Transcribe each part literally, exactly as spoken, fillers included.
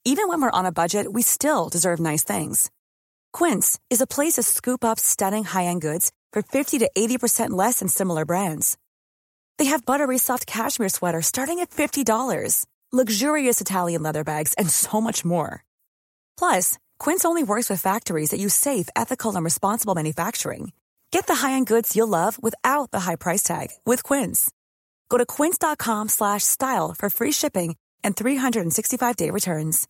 Even when we're on a budget, we still deserve nice things. Quince is a place to scoop up stunning high-end goods for fifty to eighty percent less than similar brands. They have buttery soft cashmere sweaters starting at fifty dollars, luxurious Italian leather bags, and so much more. Plus, Quince only works with factories that use safe, ethical, and responsible manufacturing. Get the high-end goods you'll love without the high price tag with Quince. Go to quince.com slash style for free shipping and three sixty-five day returns.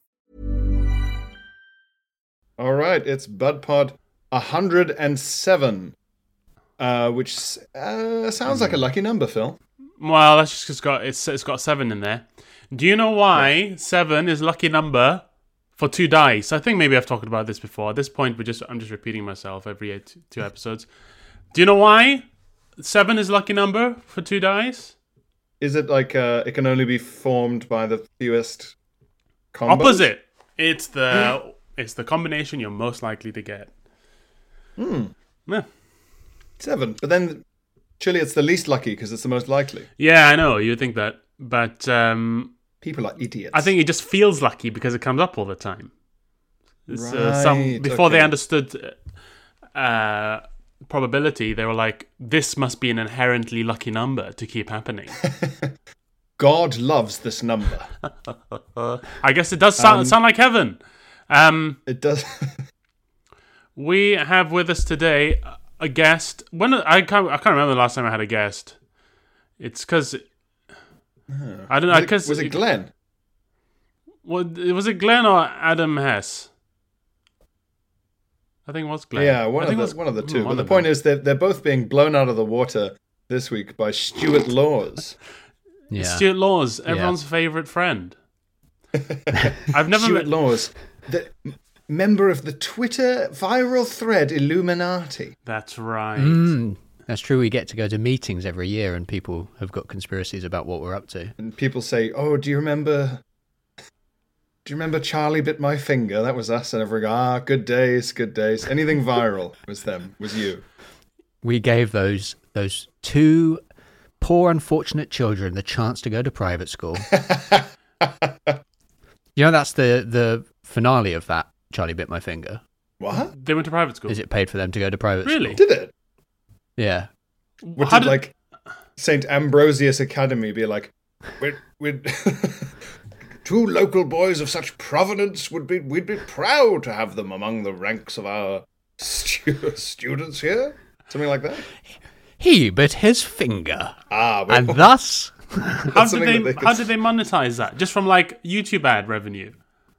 All right, it's BudPod one hundred seven, uh, which uh, sounds like a lucky number, Phil. Well, that's just 'cause it's got it's it's got seven in there. Do you know why yeah. seven is a lucky number for two dice? I think maybe I've talked about this before. At this point, we just I'm just repeating myself every eight, two episodes. Do you know why seven is a lucky number for two dice? Is it like uh, it can only be formed by the fewest combos? Opposite. It's the it's the combination you're most likely to get. Hmm. Yeah. Seven. But then, surely it's the least lucky because it's the most likely. Yeah, I know. You'd think that. But um, people are idiots. I think it just feels lucky because it comes up all the time. Right. Uh, some, before okay. they understood uh, probability, they were like, this must be an inherently lucky number to keep happening. God loves this number. I guess it does sound, um, sound like heaven. Um, it does. We have with us today a guest. When I can't, I can't remember the last time I had a guest. It's because oh. I don't know. Was it, Cause was it Glenn? Was, was it Glenn or Adam Hess? I think it was Glenn. Yeah, one, I of think the, was, one of the two. Hmm, but the point them. is that they're both being blown out of the water this week by Stuart Laws. Yeah. Stuart Laws, everyone's yeah. favourite friend. I've never Stuart met... Laws, the member of the Twitter viral thread Illuminati. That's right. Mm, that's true. We get to go to meetings every year and people have got conspiracies about what we're up to. And people say, oh, do you remember... Do you remember Charlie Bit My Finger? That was us. And everyone go, ah, good days, good days. Anything viral was them, was you. We gave those those two poor, unfortunate children the chance to go to private school. You know, that's the, the finale of that, Charlie Bit My Finger. What? They went to private school? Is it paid for them to go to private really? school? Did it? Yeah. What How did, did, like, Saint Ambrosius Academy be like, we'd... we'd two local boys of such provenance would be, we'd be proud to have them among the ranks of our stu- students here? Something like that? He bit his finger. Ah, well, and thus... how did they, they could... how did they monetize that? Just from, like, YouTube ad revenue?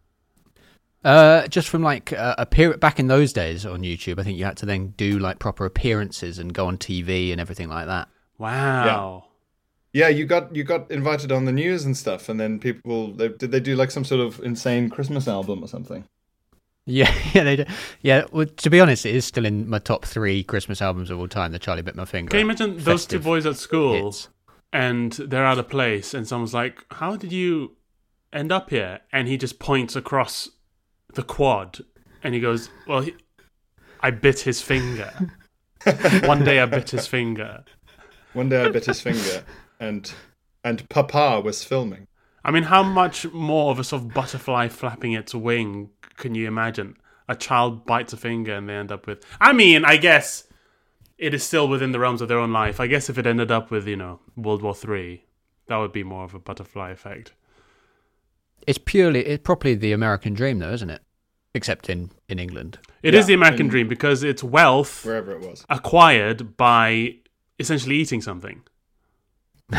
Uh, just from like uh, appear back in those days on YouTube, I think you had to then do like proper appearances and go on T V and everything like that. Wow. Yeah, yeah you got you got invited on the news and stuff, and then people they, did they do like some sort of insane Christmas album or something? Yeah, yeah, they do. Yeah, well, to be honest, it is still in my top three Christmas albums of all time. The Charlie Bit My Finger. Can you imagine those two boys at school hits. And they're out of place, and someone's like, "How did you end up here?" And he just points across the quad, and he goes, well, he, I bit his finger. One day I bit his finger. One day I bit his finger, and and Papa was filming. I mean, how much more of a sort of butterfly flapping its wing can you imagine? A child bites a finger and they end up with... I mean, I guess it is still within the realms of their own life. I guess if it ended up with, you know, World War Three, that would be more of a butterfly effect. It's purely, it's properly the American dream, though, isn't it? Except in, in England. It yeah, is the American in, dream because it's wealth wherever it was acquired by essentially eating something, or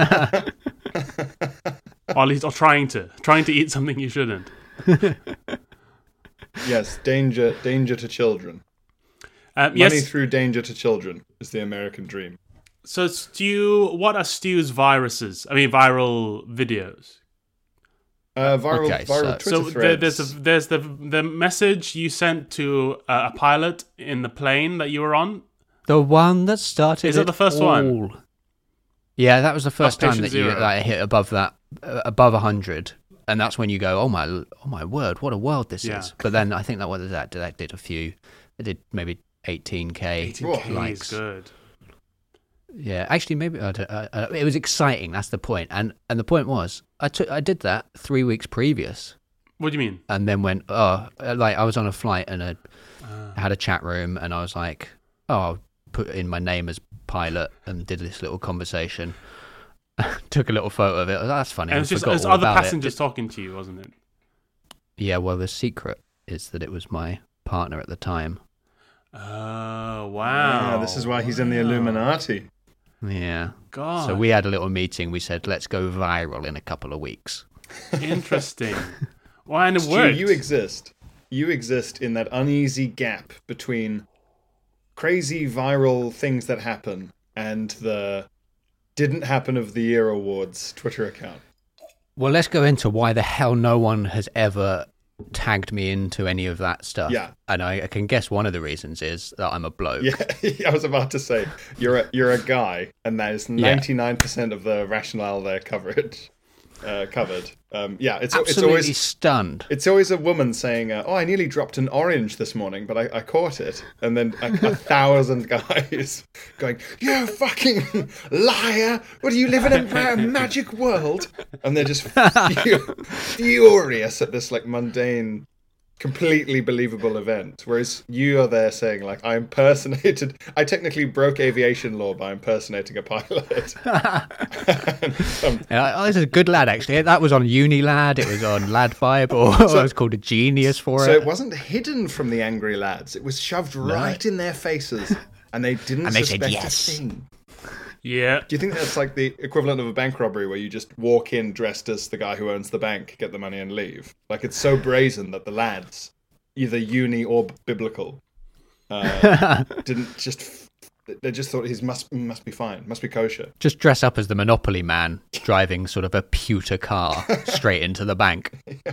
at least or trying to trying to eat something you shouldn't. Yes, danger, danger to children. Um, Money yes. through danger to children is the American dream. So, Stu, what are Stu's viruses? I mean, viral videos. Uh, viral, okay, viral so, Twitter so threads. there's a, there's the the message you sent to uh, a pilot in the plane that you were on. The one that started. Is that the first all. one? Yeah, that was the first time Patient that you Zero. that I hit above that, uh, above a hundred, and that's when you go, oh my, oh my word, what a world this Yeah. is. But then I think that what did that? That did a few. It did maybe eighteen k. eighteen K likes. is good. Yeah, actually, maybe uh, uh, it was exciting. That's the point, and and the point was, I took I did that three weeks previous. What do you mean? And then went, oh, like I was on a flight and a, uh. had a chat room, and I was like, oh, I'll put in my name as pilot, and did this little conversation. Took a little photo of it. Oh, that's funny. And it's just there's other passengers it. talking to you, wasn't it? Yeah, well, the secret is that it was my partner at the time. Oh, wow. Yeah, this is why he's in the Illuminati. Yeah. God. So we had a little meeting. We said, let's go viral in a couple of weeks. Interesting. Why, and it Stu, worked. You exist. You exist in that uneasy gap between crazy viral things that happen and the didn't happen of the year awards Twitter account. Well, let's go into why the hell no one has ever tagged me into any of that stuff. Yeah. And I, I can guess one of the reasons is that I'm a bloke. Yeah, I was about to say, you're a, you're a guy, and that is ninety-nine percent yeah. of the rationale there coverage. Uh, covered. Um, yeah, it's Absolutely it's always stunned. It's always a woman saying, uh, "Oh, I nearly dropped an orange this morning, but I, I caught it," and then a, a thousand guys going, "You fucking liar! What do you live in a magic world?" And they're just fu- furious at this like mundane, completely believable event. Whereas you are there saying, like, I impersonated, I technically broke aviation law by impersonating a pilot. um, yeah, oh, this is a good lad, actually. That was on Unilad, it was on Lad Bible, so, I was called a genius for so it. So it wasn't hidden from the angry lads, it was shoved right no. in their faces, and they didn't and they suspect said yes. a thing. Yeah. Do you think that's like the equivalent of a bank robbery where you just walk in dressed as the guy who owns the bank, get the money and leave? Like, it's so brazen that the lads, either uni or biblical, uh, didn't just... They just thought he must must be fine, must be kosher. Just dress up as the Monopoly man, driving sort of a pewter car straight into the bank.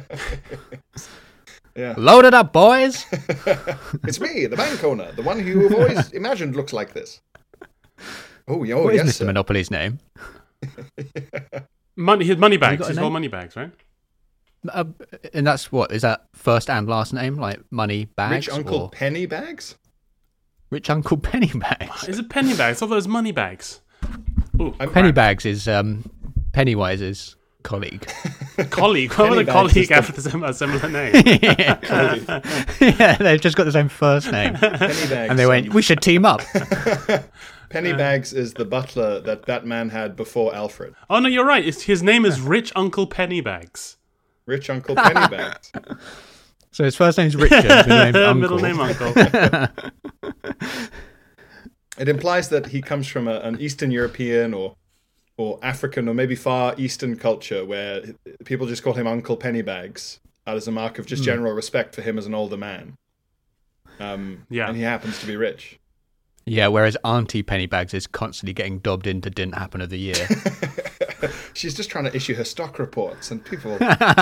Yeah. Load it up, boys! It's me, the bank owner, the one who you've always imagined looks like this. Oh, oh what yes, is Mister sir. Monopoly's name? Money, his money bags. His whole money bags, right? Uh, and that's what is that first and last name, like money bags? Rich Uncle or... Penny Bags. Rich Uncle Penny Bags. Is it penny bags? I thought it was money bags. Ooh. Penny Bags is um, Pennywise's colleague. Colleague? Why would a colleague have a similar name? yeah. yeah, they've just got the same first name. Penny Bags. And they went, we should team up. Pennybags is the butler that Batman had before Alfred. Oh, no, you're right. It's, his name is Rich Uncle Pennybags. Rich Uncle Pennybags. So his first name's Richard, middle name's Uncle. Middle name Uncle. It implies that he comes from a, an Eastern European or or African or maybe Far Eastern culture where people just call him Uncle Pennybags as a mark of just mm. general respect for him as an older man. Um, yeah. And he happens to be rich. Yeah, whereas Auntie Pennybags is constantly getting dobbed into Didn't Happen of the Year. She's just trying to issue her stock reports and people...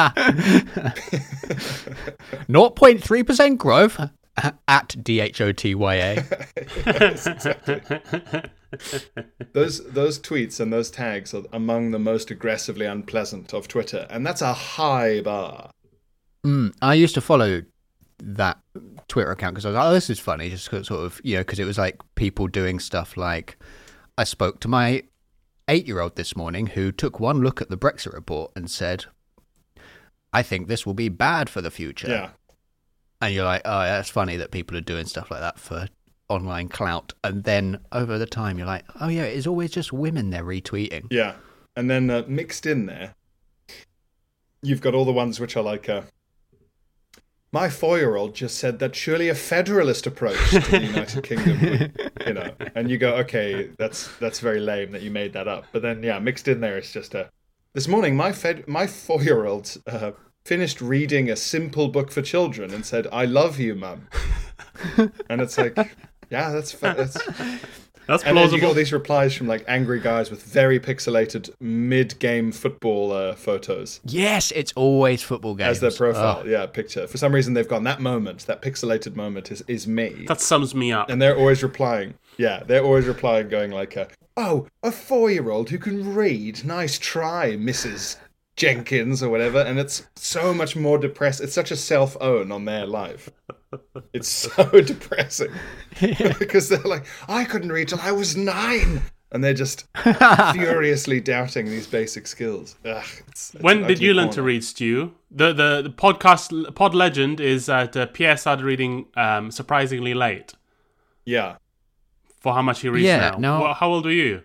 zero point three percent growth at D H O T Y A. Yes, exactly. Those, those tweets and those tags are among the most aggressively unpleasant of Twitter, and that's a high bar. Mm, I used to follow that Twitter account because I was like, oh, this is funny, just sort of, you know, because it was like people doing stuff like, I spoke to my eight-year-old this morning who took one look at the Brexit report and said, I think this will be bad for the future. Yeah. And you're like, oh, that's funny that people are doing stuff like that for online clout. And then over the time, you're like, oh, yeah, it's always just women they're retweeting. Yeah. And then uh, mixed in there, you've got all the ones which are like, uh, my four-year-old just said that surely a federalist approach to the United Kingdom would, you know, and you go, okay, that's that's very lame that you made that up. But then, yeah, mixed in there, it's just a, this morning, my fed, my four-year-old uh, finished reading a simple book for children and said, I love you, Mum. And it's like, yeah, that's that's... That's and plausible. then you got all these replies from like angry guys with very pixelated mid-game football uh, photos. Yes, it's always football games. As their profile, oh. yeah, picture. For some reason, they've gone, that moment, that pixelated moment is, is me. That sums me up. And they're always replying. Yeah, they're always replying going like, uh, oh, a four-year-old who can read. Nice try, Missus Jenkins or whatever. And it's so much more depressed. It's such a self-own on their life. It's so depressing. Yeah. Because they're like, I couldn't read till I was nine. and they're just furiously doubting these basic skills. Ugh, it's, it's When did you learn corner. to read, Stu? The the, the podcast pod legend is that uh, Pierre started reading um, surprisingly late. Yeah. For how much he reads Yeah, now. no. Well, how old were you?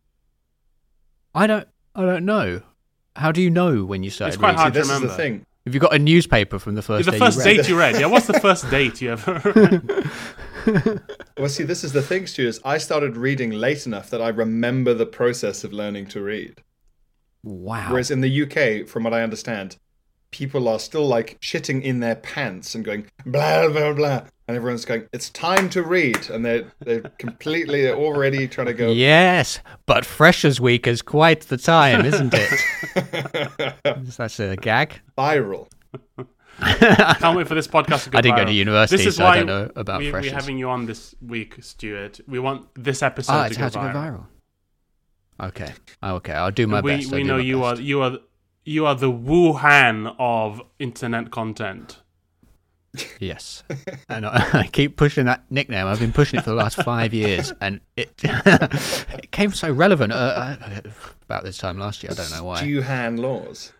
I don't. I don't know. How do you know when you started It's quite reading? hard See, to this is remember. the thing. Have you got a newspaper from the first the day first you read? date you read. Yeah, what's the first date you ever read? Well, see, this is the thing, Stu, is I started reading late enough that I remember the process of learning to read. Wow. Whereas in the U K, from what I understand, people are still like shitting in their pants and going blah blah blah, and everyone's going, "It's time to read," and they're they're completely they're already trying to go. Yes, but Freshers Week is quite the time, isn't it? That's a gag. Viral. Can't wait for this podcast to go I didn't go viral. to university, This is so why I don't know about we, freshers. We're having you on this week, Stuart. We want this episode Ah, to, it's go how to viral. go viral. Okay, okay, I'll do my we best. we I'll do know my you best. are you are you are the Wuhan of internet content. Yes, and I, I keep pushing that nickname. I've been pushing it for the last five years, and it it came so relevant uh, uh, about this time last year. I don't know why. Juhan laws.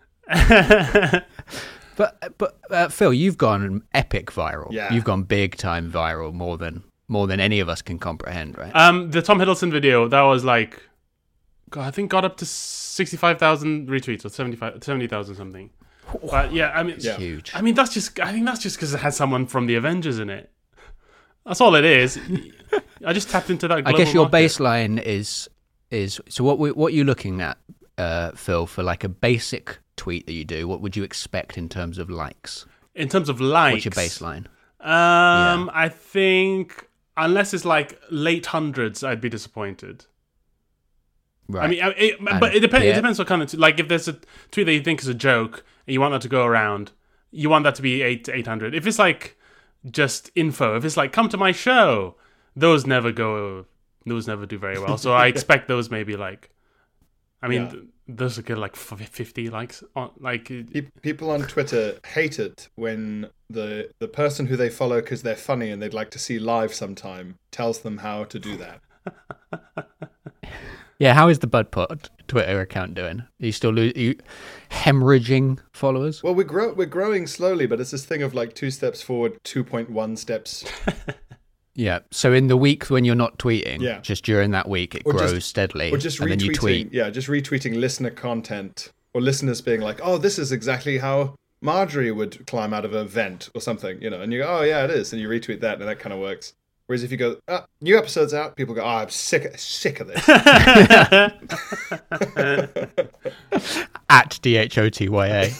But but uh, Phil, you've gone epic viral. Yeah. You've gone big time viral, more than more than any of us can comprehend, right? Um, the Tom Hiddleston video that was like, God, I think got up to sixty-five thousand retweets or seventy-five, seventy thousand something. But yeah, I mean, It's Yeah. huge. I mean that's just I think that's just because it had someone from the Avengers in it. That's all it is. I just tapped into that. I Global guess your market. baseline is is so what we, what are you looking at, uh, Phil, for like a basic tweet that you do? What would you expect in terms of likes? In terms of likes, What's your baseline? Um, I think unless it's like late hundreds, I'd be disappointed. Right. I mean, I- it, And but it depends. yeah. It depends what kind of like if there's a tweet that you think is a joke and you want that to go around, you want that to be eight to eight hundred. If it's like just info, if it's like come to my show, those never go. Those never do very well. So I expect those maybe like. I mean, Yeah. th- those are good like f- fifty likes on like. Pe- People on Twitter hate it when the the person who they follow because they're funny and they'd like to see live sometime tells them how to do that. Yeah, how is the BudPod Twitter account doing? Are you still lo- are you hemorrhaging followers? Well, we're grow- we're growing slowly, but it's this thing of like two steps forward, two point one steps. Yeah. So in the week when you're not tweeting, Yeah. just during that week, it Or grows just- steadily, Or just and then you retweeting, tweet. yeah, just retweeting listener content, or listeners being like, "Oh, this is exactly how Marjorie would climb out of a vent," or something, you know, and you go, "Oh, yeah, it is," and you retweet that, and that kind of works. Whereas if you go, ah, "New episodes out," people go, "Oh, I'm sick, sick of this." At D H O T Y A.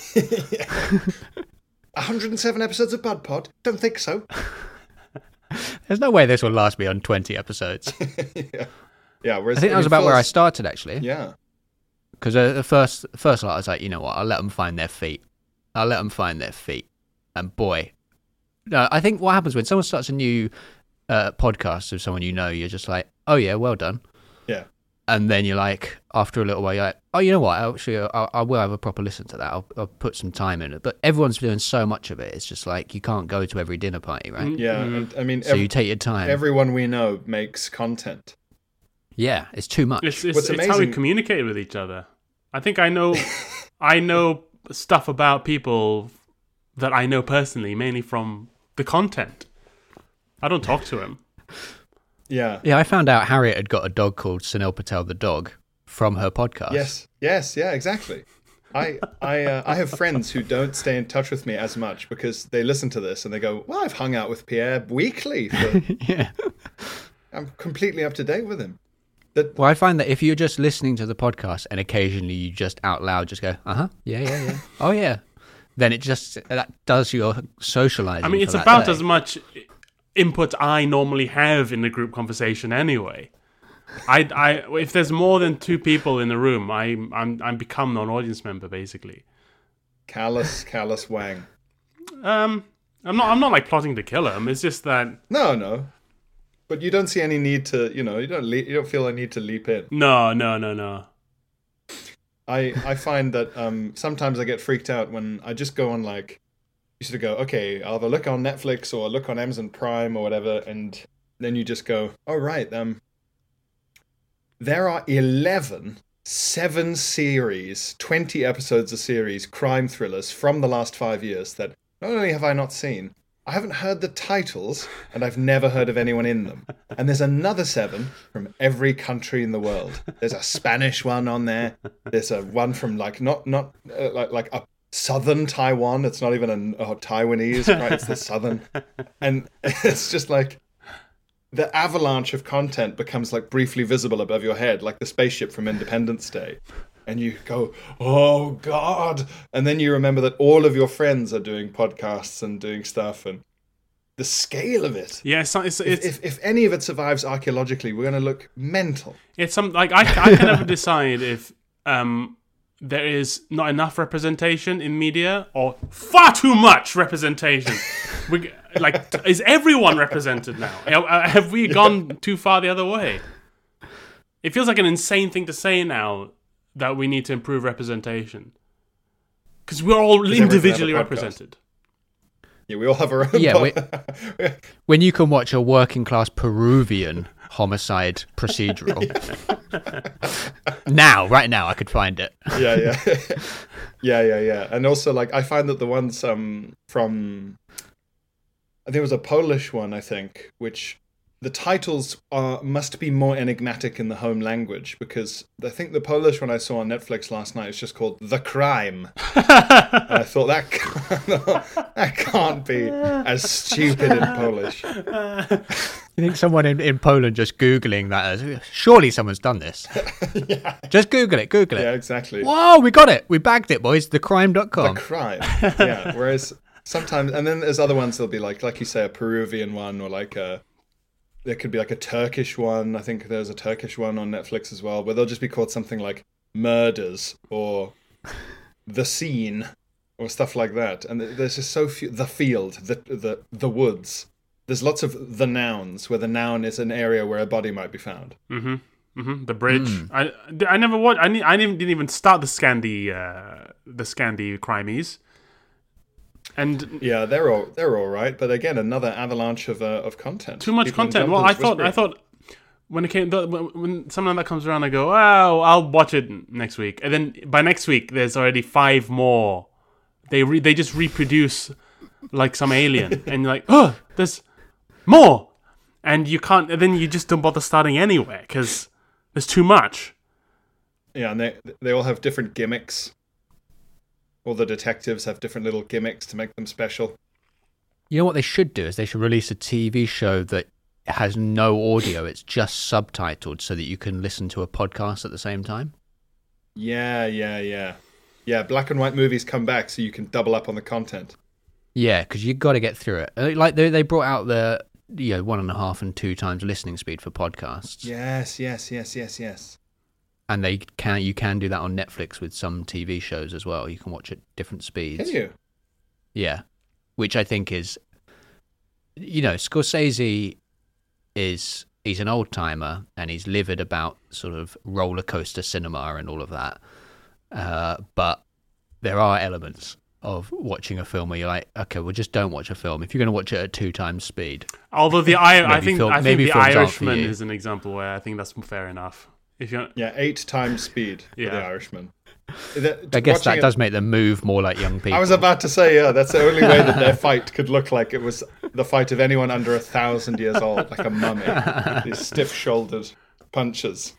one hundred seven episodes of Bud Pod? Don't think so. There's no way this will last beyond twenty episodes. yeah. yeah. Whereas I think that was mean, about where I first- started, actually. Yeah. Because uh, the first first lot, I was like, you know what? I'll let them find their feet. I'll let them find their feet. And boy, no, I think what happens when someone starts a new uh, podcast of someone you know, you're just like, oh yeah, well done. Yeah. And then you're like, after a little while, you're like, oh, you know what? Actually, I, I will have a proper listen to that. I'll, I'll put some time in it. But everyone's doing so much of it. It's just like you can't go to every dinner party, right? Yeah. And, I mean, So ev- you take your time. everyone we know makes content. yeah, it's too much. It's it's, What's it's how we amazing- communicate with each other. I think I know I know stuff about people that I know personally, mainly from the content. I don't talk to them. Yeah. Yeah, I found out Harriet had got a dog called Sunil Patel the dog from her podcast. Yes. Yes. Yeah. Exactly. I I uh, I have friends who don't stay in touch with me as much because they listen to this and they go, "Well, I've hung out with Pierre weekly. For, Yeah. I'm completely up to date with him." That Well, I find that if you're just listening to the podcast and occasionally you just out loud just go, uh huh, yeah, yeah, yeah, oh yeah, then it just that does your socializing. I mean, for it's that about day. as much input I normally have in the group conversation anyway. I, I, if there's more than two people in the room, I, I'm, I'm become an audience member basically. callous, callous Wang. Um, I'm not, I'm not like plotting to kill him. It's just that No, no. But you don't see any need to, you know, you don't le- you don't feel a need to leap in. no, no, no, no. I I find that um sometimes I get freaked out when I just go on like you sort of go, okay, I'll have a look on Netflix or a look on Amazon Prime or whatever, and then you just go, oh right, um there are eleven, seven series, twenty episodes a series, crime thrillers from the last five years that not only have I not seen, I haven't heard the titles, and I've never heard of anyone in them. And there's another seven from every country in the world. There's a Spanish one on there. There's a one from like not not uh, like like a southern Taiwan. It's not even a, a Taiwanese, right? It's the southern, and it's just like the avalanche of content becomes like briefly visible above your head, like the spaceship from Independence Day. And you go, oh, God. And then you remember that all of your friends are doing podcasts and doing stuff. And the scale of it. Yeah, it's, it's, it's if, if, if any of it survives archaeologically, we're going to look mental. It's some like I, I can never decide if um, there is not enough representation in media or far too much representation. we, like, is everyone represented now? Have we gone too far the other way? It feels like an insane thing to say now, that we need to improve representation. Because we're all individually represented. Yeah, we all have our own... Yeah, we, when you can watch a working-class Peruvian homicide procedural. now, right now, I could find it. yeah, yeah. yeah, yeah, yeah. And also, like, I find that the ones um, from... I think it was a Polish one, I think, which... The titles are must be more enigmatic in the home language, because I think the Polish one I saw on Netflix last night is just called The Crime. And I thought that can't, that can't be as stupid in Polish. You think someone in, in Poland just Googling that as, surely someone's done this. yeah. Just Google it, Google it. Yeah, exactly. Whoa, we got it. We bagged it, boys. the crime dot com. The Crime. Yeah, whereas sometimes, and then there's other ones that'll be like, like you say, a Peruvian one, or like a... There could be like a Turkish one. I think there's a Turkish one on Netflix as well, where they'll just be called something like Murders or The Scene or stuff like that. And there's just so few. The Field, the the the Woods. There's lots of the nouns where the noun is an area where a body might be found. Mm-hmm. Mm-hmm. The Bridge. Mm. I I never watched. I I didn't even start the Scandi uh, the Scandi Crimies. And yeah, they're all they're all right, but again, another avalanche of uh, of content. Too much People content. Well, I thought whispering. I thought when it came when something like that comes around, I go, oh, I'll watch it next week, and then by next week, there's already five more. They re- they just reproduce like some alien, and you're like, oh, there's more, and you can't. And then you just don't bother starting anywhere because there's too much. Yeah, and they they all have different gimmicks. All the detectives have different little gimmicks to make them special. You know what they should do is they should release a T V show that has no audio. It's just subtitled so that you can listen to a podcast at the same time. Yeah, yeah, yeah. Yeah, black and white movies come back so you can double up on the content. Yeah, because you've got to get through it. Like they they brought out the you know one and a half and two times listening speed for podcasts. Yes, yes, yes, yes, yes. And they can you can do that on Netflix with some T V shows as well. You can watch at different speeds. Can you? Yeah, which I think is, you know, Scorsese is he's an old timer and he's livid about sort of roller coaster cinema and all of that. Uh, but there are elements of watching a film where you're like, okay, well, just don't watch a film if you're going to watch it at two times speed. Although the I, I think film, I think the films Irishman is an example where I think that's fair enough. If you're yeah, eight times speed yeah. for the Irishman. That, I guess that it, does make them move more like young people. I was about to say, yeah, that's the only way that their fight could look like it was the fight of anyone under a thousand years old, like a mummy. These stiff-shouldered punches.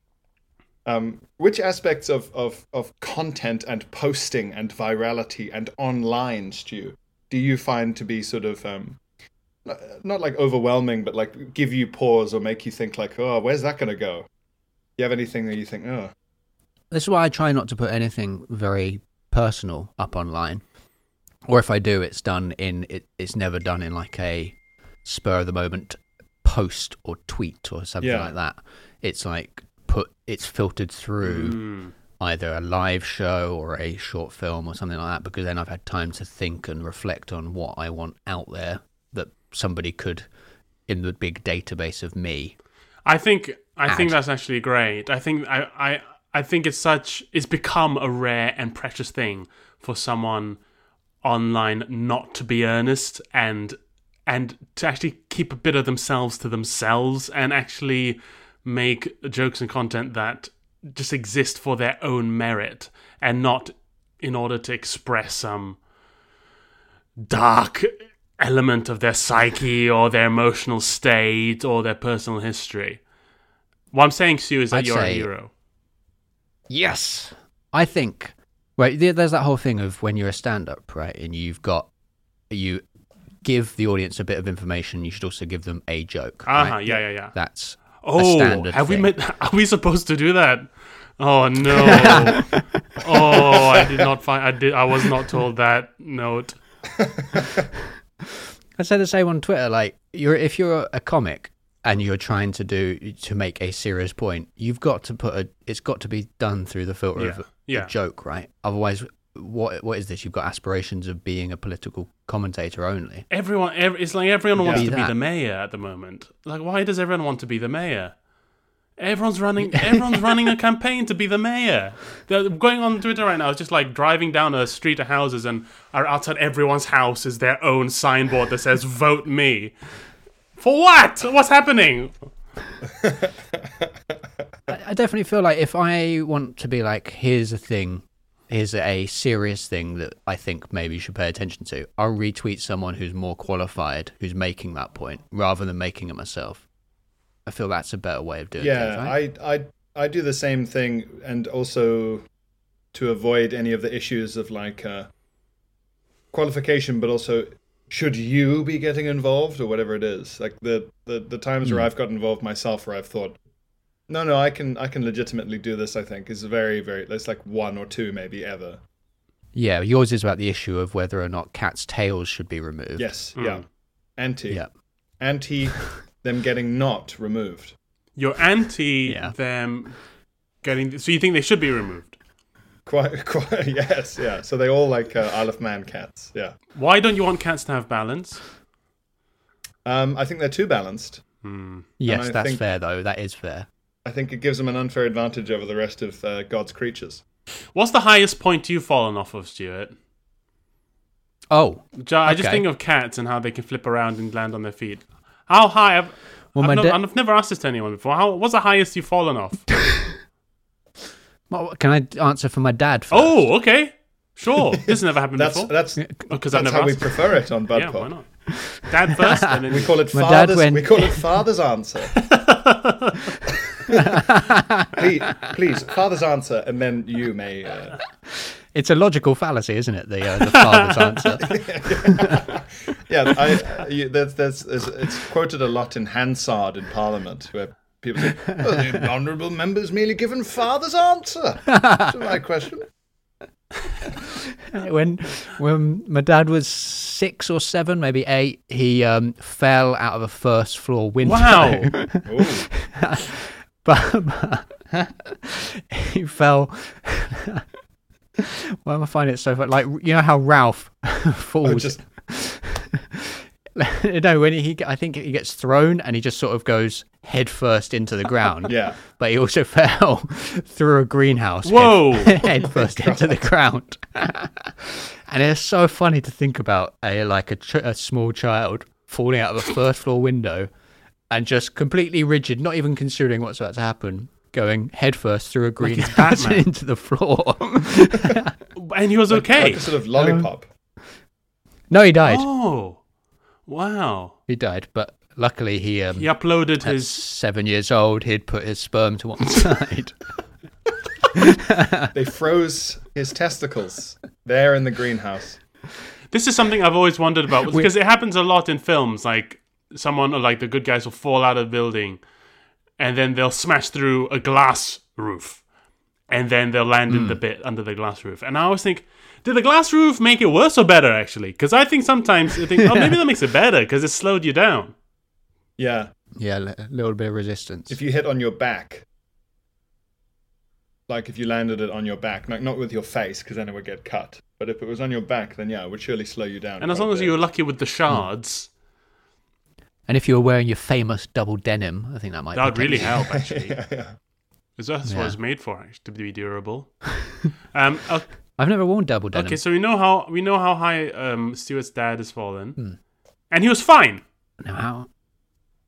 Um, which aspects of, of, of content and posting and virality and online, Stu, do you find to be sort of, um, not like overwhelming, but like give you pause or make you think like, oh, where's that going to go? Do you have anything that you think, oh... This is why I try not to put anything very personal up online. Or if I do, it's done in, it, it's never done in like a spur of the moment post or tweet or something yeah. like that. It's like put, it's filtered through mm. either a live show or a short film or something like that, because then I've had time to think and reflect on what I want out there that somebody could, in the big database of me. I think, I add. think that's actually great. I think, I, I, I think it's such, it's become a rare and precious thing for someone online not to be earnest and and to actually keep a bit of themselves to themselves and actually make jokes and content that just exist for their own merit and not in order to express some dark element of their psyche or their emotional state or their personal history. What I'm saying, Stu, is that I'd you're say- a hero. Yes. I think, right, there- there's that whole thing of when you're a stand-up, right, and you've got, you give the audience a bit of information, you should also give them a joke. Uh-huh, right? yeah, yeah, yeah. That's a Oh, standard have we thing. met, are we supposed to do that? Oh no! Oh, I did not find. I did. I was not told that note. I said the same on Twitter. Like, you're if you're a comic and you're trying to do to make a serious point, you've got to put a. It's got to be done through the filter Yeah, of a, yeah. a joke, right? Otherwise, what what is this? You've got aspirations of being a political commentator only. Everyone, ev it's like everyone wants Be to be that. the mayor at the moment. Like, why does everyone want to be the mayor? Everyone's running. Everyone's running a campaign to be the mayor. They're going on Twitter right now. It's just like driving down a street of houses, and outside everyone's house is their own signboard that says "Vote me." For what? What's happening? I, I definitely feel like if I want to be like, here's a thing, here's a serious thing that I think maybe you should pay attention to, I'll retweet someone who's more qualified, who's making that point, rather than making it myself. I feel that's a better way of doing Yeah, things, right? I, I I do the same thing, and also to avoid any of the issues of like uh, qualification, but also should you be getting involved or whatever it is. Like the the, the times where Hmm. I've got involved myself, where I've thought, no, no, I can I can legitimately do this. I think is very very. There's like one or two maybe ever. Yeah, yours is about the issue of whether or not cats' tails should be removed. Yes, Hmm. yeah, anti Yeah. anti them getting not removed. You're anti Yeah. them getting. So you think they should be removed? Quite, quite, yes, yeah. So they all like uh, Isle of Man cats, yeah. Why don't you want cats to have balance? Um, I think they're too balanced. Yes, I that's think- fair, though. That is fair. I think it gives them an unfair advantage over the rest of uh, God's creatures. What's the highest point you've fallen off of, Stuart? Oh, Ju- I just Okay. think of cats and how they can flip around and land on their feet. How high? I've, Well, I've, my no- da- I've never asked this to anyone before. How, what's the highest you've fallen off? well, can I answer for my dad first? Oh, okay. Sure. This has never happened That's before. that's Because I've that's never how we asked. prefer it on Bud Yeah, Pop. why not? Dad first, and then We call it My dad father's. went- We call it father's answer. please, please, father's answer, and then you may. Uh... It's a logical fallacy, isn't it? The, uh, the father's answer. Yeah, I, uh, you, there's, there's, there's, it's quoted a lot in Hansard in Parliament, where people say, "Oh, the honourable member's merely given father's answer to my question." when when my dad was six or seven, maybe eight, he um, fell out of a first floor window. Wow. Ooh. but, but he fell. Why am I finding it so funny? Like, you know how Ralph falls. Oh, just No, when he, I think he gets thrown and he just sort of goes head first into the ground. yeah. But he also fell through a greenhouse. Whoa. Head, head first into the ground. And it's so funny to think about a like a, ch- a small child falling out of a first floor window and just completely rigid, not even considering what's about to happen, going head first through a Like he's greenhouse Batman. into the floor. And he was okay. Like a sort of lollipop. No, he died. Oh. Wow. He died, but luckily he um, He uploaded at his. seven years old, he'd put his sperm to one side. They froze his testicles there in the greenhouse. This is something I've always wondered about because it happens a lot in films. Like someone, or like the good guys, will fall out of a building, and then they'll smash through a glass roof, and then they'll land in the bit under the glass roof. And I always think, did the glass roof make it worse or better? Actually, because I think sometimes I think, oh, maybe that makes it better because it slowed you down. Yeah. Yeah, a little bit of resistance. If you hit on your back, like if you landed it on your back, like not with your face, because then it would get cut. But if it was on your back, then yeah, it would surely slow you down. And as quite long a as bit. you were lucky with the shards, And if you were wearing your famous double denim, I think that might that would protect really you. help. Actually, yeah, yeah. because that's Yeah. what it's made for, actually, to be durable. um, o- I've never worn double denim. okay, so we know how we know how high um, Stuart's dad has fallen, Hmm. and he was fine. Now, how,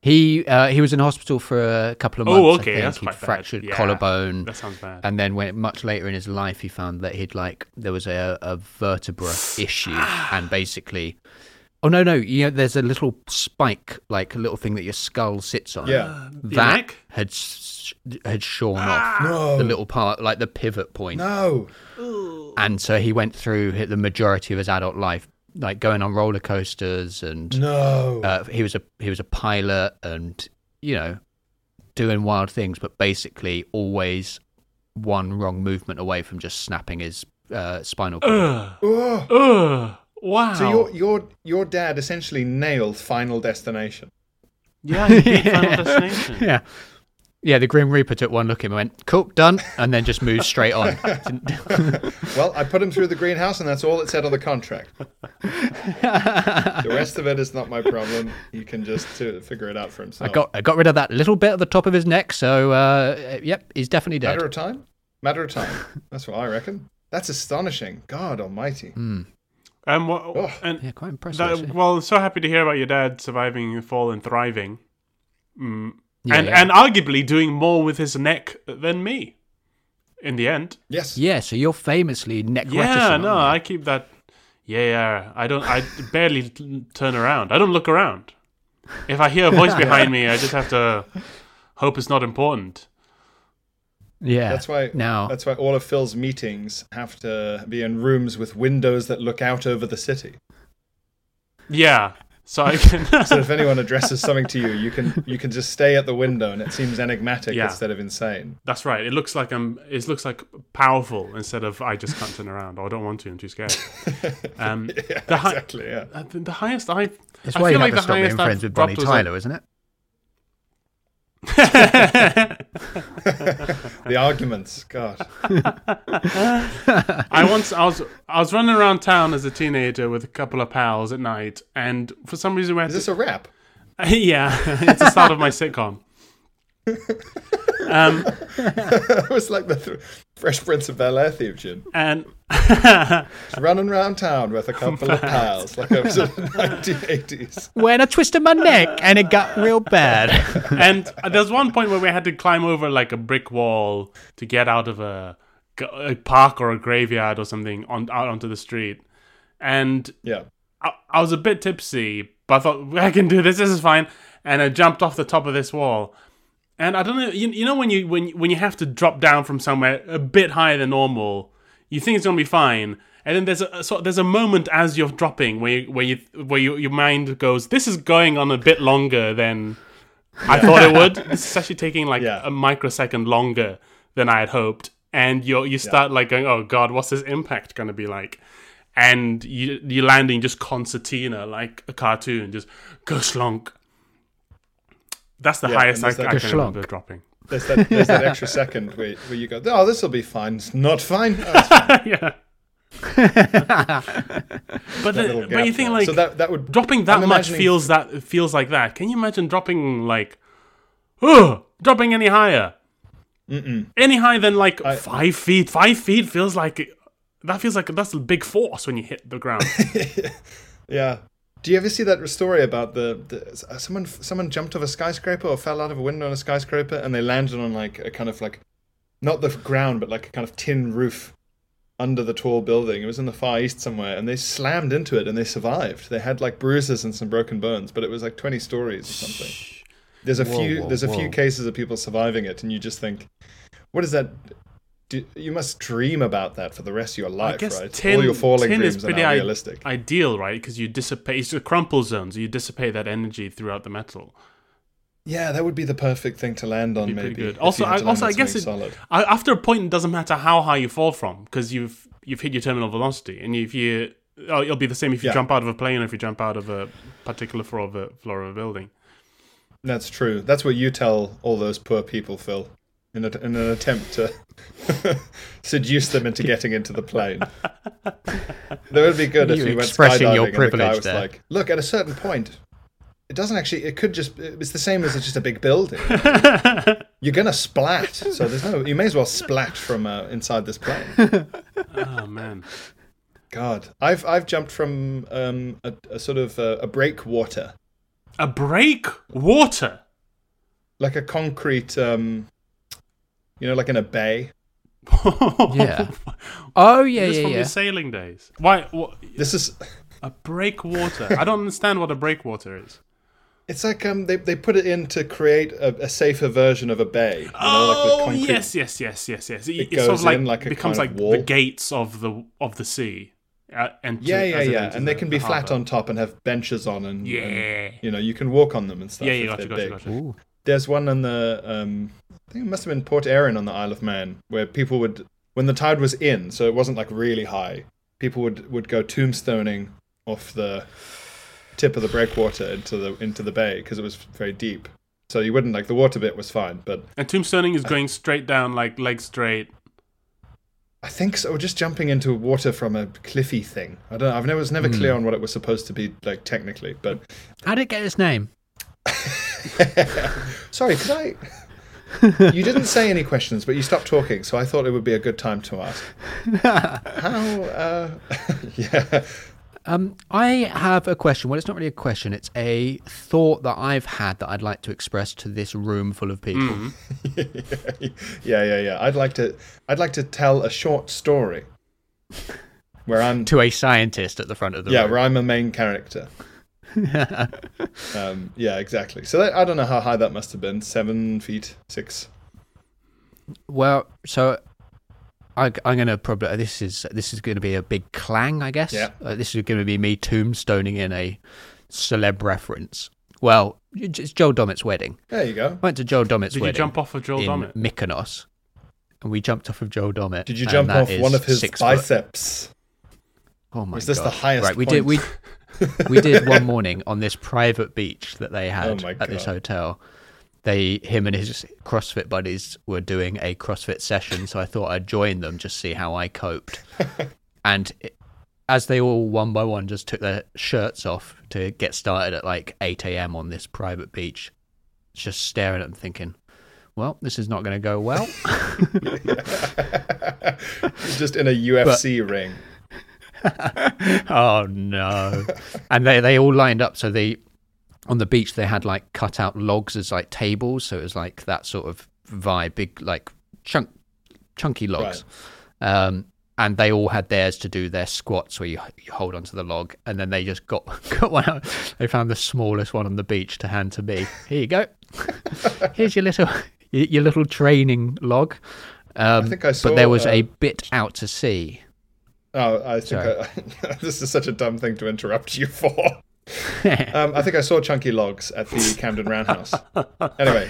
He uh, he was in hospital for a couple of months. Oh, okay, I think. that's He'd quite bad. fractured Yeah, collarbone. That sounds bad. And then when much later in his life, he found that he'd like there was a, a vertebra issue, and basically, oh no no, you know, there's a little spike, like a little thing that your skull sits on. Yeah. Your that neck? had s- had shorn off No. the little part, like the pivot point. No. And so he went through the majority of his adult life, like going on roller coasters, and No. uh, he was a he was a pilot, and you know, doing wild things, but basically always one wrong movement away from just snapping his uh, spinal cord. Ugh. Oh. Ugh. Wow. So your your your dad essentially nailed Final Destination. Yeah, you beat Final Destination. Yeah. Yeah, the Grim Reaper took one look at him and went, cool, done, and then just moved straight on. Well, I put him through the greenhouse, and that's all it said on the contract. The rest of it is not my problem. He can just uh, figure it out for I himself. got I got rid of that little bit at the top of his neck, so uh, yep, he's definitely dead. Matter of time? Matter of time. That's what I reckon. That's astonishing. God almighty. Um, what, Oh. and Yeah, quite impressive. that, actually. well, so happy to hear about your dad surviving the fall and thriving. Mm. Yeah, and yeah. and arguably doing more with his neck than me in the end. Yes. Yeah, so you're famously neck Yeah, reticent, no, aren't I keep that. Yeah, yeah. I don't. I barely t- turn around. I don't look around. If I hear a voice behind me, I just have to hope it's not important. you? Yeah. That's why. Now, That's why all of Phil's meetings have to be in rooms with windows that look out over the city. Yeah, so I can. So if anyone addresses something to you, you can you can just stay at the window, and it seems enigmatic Yeah. instead of insane. That's right. It looks like I'm. It looks like powerful instead of I just can't turn around or I don't want to. I'm too scared. Um, Yeah, the hi- exactly. Yeah. uh, the, the highest I. that's I why you feel have like to the stop being highest I've friends with Bonnie dropped was Tyler, isn't it? The arguments. God. I once I was I was running around town as a teenager with a couple of pals at night, and for some reason we had Is this a rap? to, yeah, it's the start of my sitcom. Um, It was like the th- Fresh Prince of Bel Air theme tune. and Running around town with a couple of pals, like it was in the nineteen eighties. When I twisted my neck and it got real bad. and there was one point where we had to climb over like a brick wall to get out of a, a park or a graveyard or something on out onto the street, and Yeah. I, I was a bit tipsy, but I thought I can do this. This is fine, and I jumped off the top of this wall. And I don't know, you, you know when you when when you have to drop down from somewhere a bit higher than normal, you think it's gonna be fine, and then there's a, a sort there's a moment as you're dropping where you, where you where you, your mind goes, this is going on a bit longer than I thought it would. This is actually taking like Yeah. a microsecond longer than I had hoped, and you you start like going, oh god, what's this impact gonna be like? And you you're landing just concertina like a cartoon, just go slonk. That's the Yeah, highest and I, there's I that- can Schlonk. remember dropping. There's that, there's that extra second where, where you go, oh, this will be fine. It's not fine. Oh, it's fine. Yeah. but the, Little but gap you think there. like so that that would dropping that I'm much imagining- feels that feels like that. Can you imagine dropping like, oh, dropping any higher? Mm-mm. Any higher than like I- five feet? Five feet feels like that feels like that's a big force when you hit the ground. Yeah. Do you ever see that story about the, the uh, someone someone jumped off a skyscraper or fell out of a window on a skyscraper and they landed on like a kind of like not the ground but like a kind of tin roof under the tall building. It was in the Far East somewhere, and they slammed into it and they survived. They had like bruises and some broken bones, but it was like twenty stories or something. There's a Whoa, few whoa, there's a whoa. few cases of people surviving it, and you just think, what is that? Do, you must dream about that for the rest of your life, I guess right? tin, All your falling tin dreams is are pretty now I- realistic. ideal, right? Because you dissipate. It's a crumple zone, so you dissipate that energy throughout the metal. Yeah, that would be the perfect thing to land on, Be pretty maybe. good. if Also, you had I, to land also, on I guess it, something solid. I, after a point, it doesn't matter how high you fall from because you've you've hit your terminal velocity, and if you, oh, it'll be the same if you Yeah. jump out of a plane or if you jump out of a particular floor of a floor of a building. That's true. That's what you tell all those poor people, Phil, in, a, in an attempt to seduce them into getting into the plane. That would be good if You you went expressing skydiving your and the guy privilege was there. like, look, at a certain point, it doesn't actually, it could just, it's the same as it's just a big building. You're going to splat. So there's no, you may as well splat from uh, inside this plane. Oh man, God, I've I've jumped from um, a, a sort of uh, a breakwater A breakwater. Like a concrete, um, you know, like in a bay. Yeah. Oh yeah, This yeah, from yeah. your sailing days. Why? What, This is, a breakwater. I don't understand what a breakwater is. it's like um, they they put it in to create a, a safer version of a bay. You know, Oh like with concrete. yes, yes, yes, yes, yes. It, It it's sort of goes like, in like a becomes kind like of wall. the gates of the of the sea. Uh, and Yeah, yeah, yeah, and they can be flat on top and have benches on, and Yeah. and, you know, you can walk on them and stuff. Yeah, if yeah, gotcha, they're gotcha, big. gotcha. Ooh. There's one on the, um, I think it must have been Port Erin on the Isle of Man, where people would, when the tide was in, so it wasn't like really high, people would, would go tombstoning off the tip of the breakwater into the into the bay because it was very deep. So you wouldn't like the water bit was fine, but And tombstoning is going straight down, like legs straight. I think so. Just jumping into water from a cliffy thing. I don't know. I've never was never clear on what it was supposed to be like technically, but How did it get its name? sorry, could I? You didn't say any questions, but you stopped talking, so I thought it would be a good time to ask. How? Uh, yeah. Um, I have a question. Well, it's not really a question. It's a thought that I've had that I'd like to express to this room full of people. yeah, yeah, yeah. I'd like to. I'd like to tell a short story where I'm. To a scientist at the front of the Yeah, room. where I'm a main character. Um, yeah, exactly. So that, I don't know how high that must have been. Seven feet, six. Well, so I, I'm going to probably this is this is going to be a big clang, I guess. Yeah. Uh, this is going to be me tombstoning in a celeb reference. Well, it's Joel Dommett's wedding. There you go. I went to Joel Dommett's Did you wedding jump off of Joel in Dommett? Mykonos, and we jumped off of Joel Dommett. Did you and jump that off is one of his six foot. biceps? Oh my Was this god! the highest Right, we point? did we we did one morning on this private beach that they had Oh my at this God. hotel. They, him and his CrossFit buddies were doing a CrossFit session, so I thought I'd join them, just see how I coped. And it, as they all one by one just took their shirts off to get started at like eight a.m. on this private beach, just staring at them, thinking, "Well, this is not going to go well." Just in a U F C ring. Oh no! And they they all lined up. So they on the beach they had like cut out logs as like tables. So it was like that sort of vibe, big like chunk chunky logs. Um, and they all had theirs to do their squats, where you, you hold onto the log, and then they just got got one out. They found the smallest one on the beach to hand to me. Here you go. Here's your little your little training log. Um, I think I saw, but there was uh, a bit out to sea. Oh, I think I, this is such a dumb thing to interrupt you for. um, I think I saw chunky logs at the Camden Roundhouse. Anyway,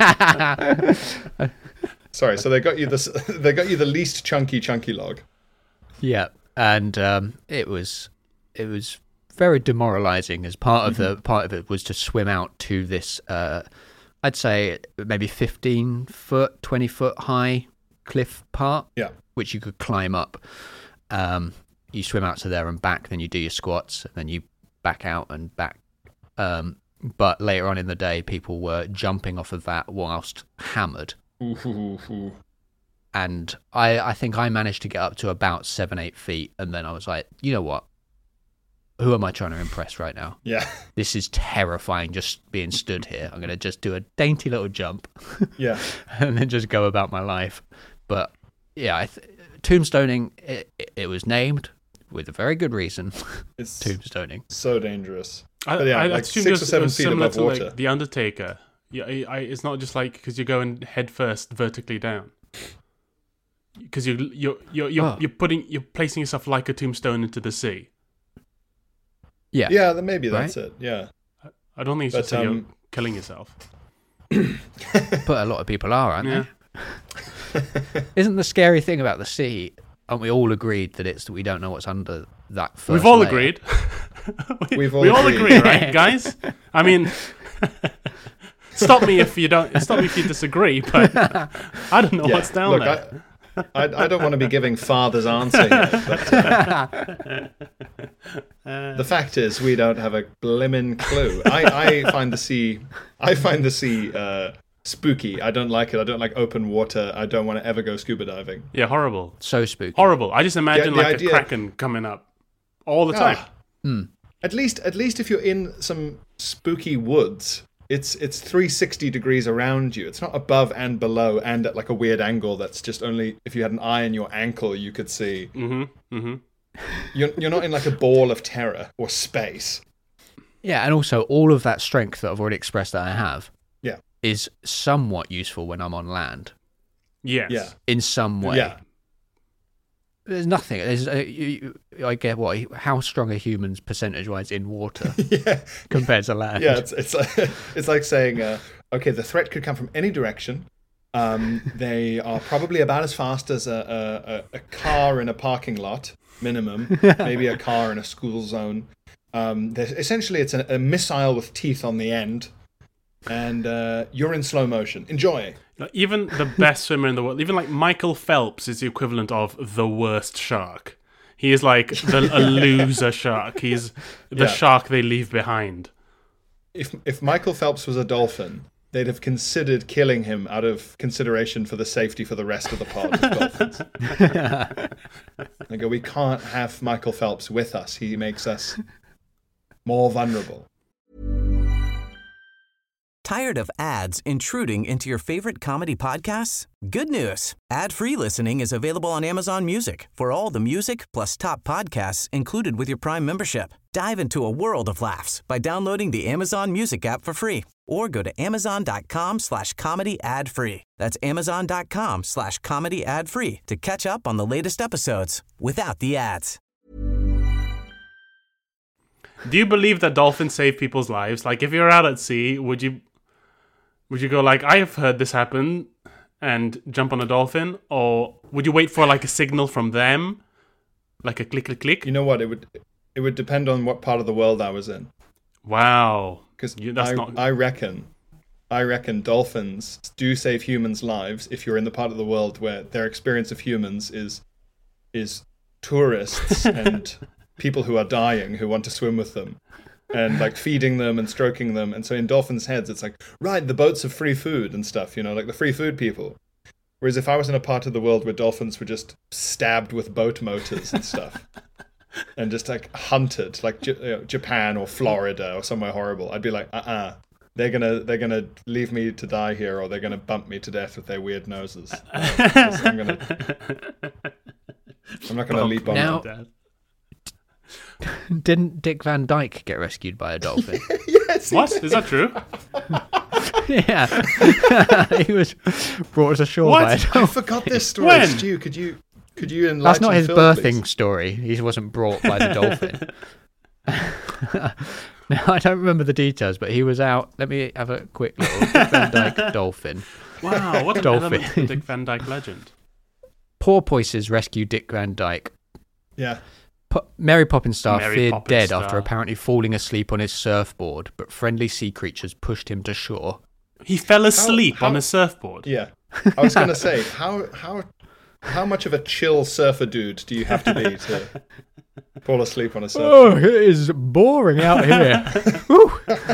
sorry. So they got you this. They got you the least chunky chunky log. Yeah, and um, it was it was very demoralising. As part of the part of it was to swim out to this, uh, I'd say maybe fifteen foot, twenty foot high cliff part, Yeah. which you could climb up. Um, you swim out to there and back, then you do your squats, and then you back out and back. Um, but later on in the day, people were jumping off of that whilst hammered. Ooh, ooh, ooh. And I, I think I managed to get up to about seven, eight feet. And then I was like, you know what? Who am I trying to impress right now? Yeah. This is terrifying just being stood here. I'm going to just do a dainty little jump Yeah. and then just go about my life. But yeah, I th- tombstoning, it, it, it was named with a very good reason. It's Tombstoning. so dangerous. I, But yeah, I like assume six it was, or seven it was feet similar above to water. like The Undertaker. Yeah, I, I, it's not just like because you're going head first vertically down. Because you you're you're you're, Oh. you're putting you're placing yourself like a tombstone into the sea. Yeah. Yeah, then maybe that's Right? it. Yeah. I don't think it's But, just that you're um, killing yourself. But a lot of people are, aren't Yeah. they? Isn't the scary thing about the sea? Aren't we all agreed that it's that we don't know what's under that first We've all layer? agreed. we, We've all we all agreed. agree, right, guys? I mean, stop me if you don't. Stop me if you disagree. But I don't know Yeah. what's down Look, there. I, I, I don't want to be giving father's answer here, but uh, the fact is we don't have a blimmin' clue. I, I find the sea, I find the sea uh, spooky. I don't like it. I don't like open water. I don't want to ever go scuba diving. Yeah, horrible, So spooky. horrible. I just imagine the like idea- a kraken coming up all the time. Ah, At least, at least if you're in some spooky woods, it's it's three sixty degrees around you. It's not above and below and at like a weird angle that's just only if you had an eye in your ankle you could see. Mm-hmm. Mm-hmm. You're you're not in like a ball of terror or space. Yeah, and also all of that strength that I've already expressed that I have Yeah. is somewhat useful when I'm on land. Yes. Yeah. In some way. Yeah. There's nothing. There's, uh, you, you- I get what? How strong are humans percentage-wise in water Yeah. compared to land? Yeah, it's it's like, it's like saying, uh, okay, the threat could come from any direction. Um, they are probably about as fast as a, a, a car in a parking lot, minimum. Maybe a car in a school zone. Um, there's- essentially, it's a, a missile with teeth on the end, and uh, you're in slow motion. Enjoy. Like, even the best swimmer in the world, even like Michael Phelps, is the equivalent of the worst shark. He is like the, a loser shark. He's the Yeah. shark they leave behind. If if Michael Phelps was a dolphin, they'd have considered killing him out of consideration for the safety for the rest of the pod of dolphins. They go, we can't have Michael Phelps with us. He makes us more vulnerable. Tired of ads intruding into your favorite comedy podcasts? Good news. Ad-free listening is available on Amazon Music for all the music plus top podcasts included with your Prime membership. Dive into a world of laughs by downloading the Amazon Music app for free or go to amazon.com slash comedy ad free. That's amazon.com slash comedy ad free to catch up on the latest episodes without the ads. Do you believe that dolphins save people's lives? Like, if you're out at sea, would you would you go like, I have heard this happen, and jump on a dolphin, or would you wait for like a signal from them, like a click, click, click? You know what? It would it would depend on what part of the world I was in. Wow, Because that's I, not. I reckon, I reckon dolphins do save humans' lives if you're in the part of the world where their experience of humans is is tourists and people who are dying who want to swim with them, and like feeding them and stroking them. And so in dolphins' heads, it's like, right, the boats have free food and stuff, you know, like the free food people. Whereas if I was in a part of the world where dolphins were just stabbed with boat motors and stuff, and just like hunted, like J- you know, Japan or Florida or somewhere horrible, I'd be like, uh-uh, they're gonna they're gonna leave me to die here, or they're gonna bump me to death with their weird noses. Uh, I'm gonna, I'm not gonna Bump leap on Now- them. Didn't Dick Van Dyke get rescued by a dolphin? Yes, he What did. is that true? Yeah. He was brought to shore What? by a I dolphin. forgot this story. When? Stu, could you could you enlighten That's not his Phil, birthing please? story. He wasn't brought by the dolphin. Now, I don't remember the details, but he was out. Let me have a quick little Dick Van Dyke dolphin. Wow, what an Dolphin. element to the Dick Van Dyke legend. Porpoises rescue Dick Van Dyke. Yeah. Po- Mary Poppins star Mary feared Poppins dead star. after apparently falling asleep on his surfboard, but friendly sea creatures pushed him to shore. He fell asleep how- on a surfboard. Yeah. I was gonna say, how how how much of a chill surfer dude do you have to be to fall asleep on a surfboard? Oh, it is boring out here. Whew.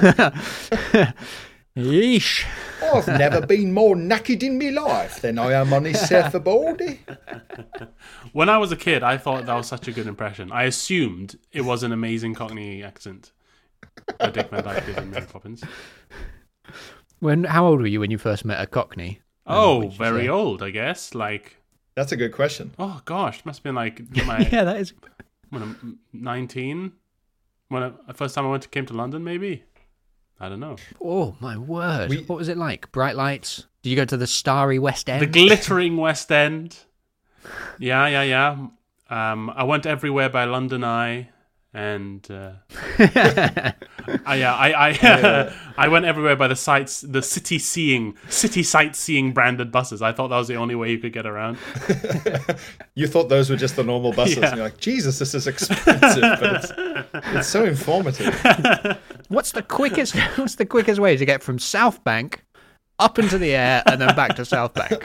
Yeesh. I've never been more knackered in my life than I am on this surfboard. When I was a kid, I thought that was such a good impression. I assumed it was an amazing Cockney accent that Dick Van Dyke did in Mary Poppins. When? How old were you when you first met a Cockney? Oh, would you very say? old, I guess. Like, That's a good question. oh gosh, must have been like my Yeah, that is. when I'm nineteen. When I, the first time I went to came to London, maybe. I don't know. Oh my word! We- What was it like? Bright lights? Did you go to the starry West End? The glittering West End. Yeah, yeah, yeah. Um, I went everywhere by London Eye, and uh, I, yeah, I, I, I went everywhere by the sites, the city seeing, city sightseeing branded buses. I thought that was the only way you could get around. You thought those were just the normal buses, Yeah. and you're like, Jesus, this is expensive, but it's, it's so informative. What's the quickest? What's the quickest way to get from South Bank up into the air and then back to South Bank?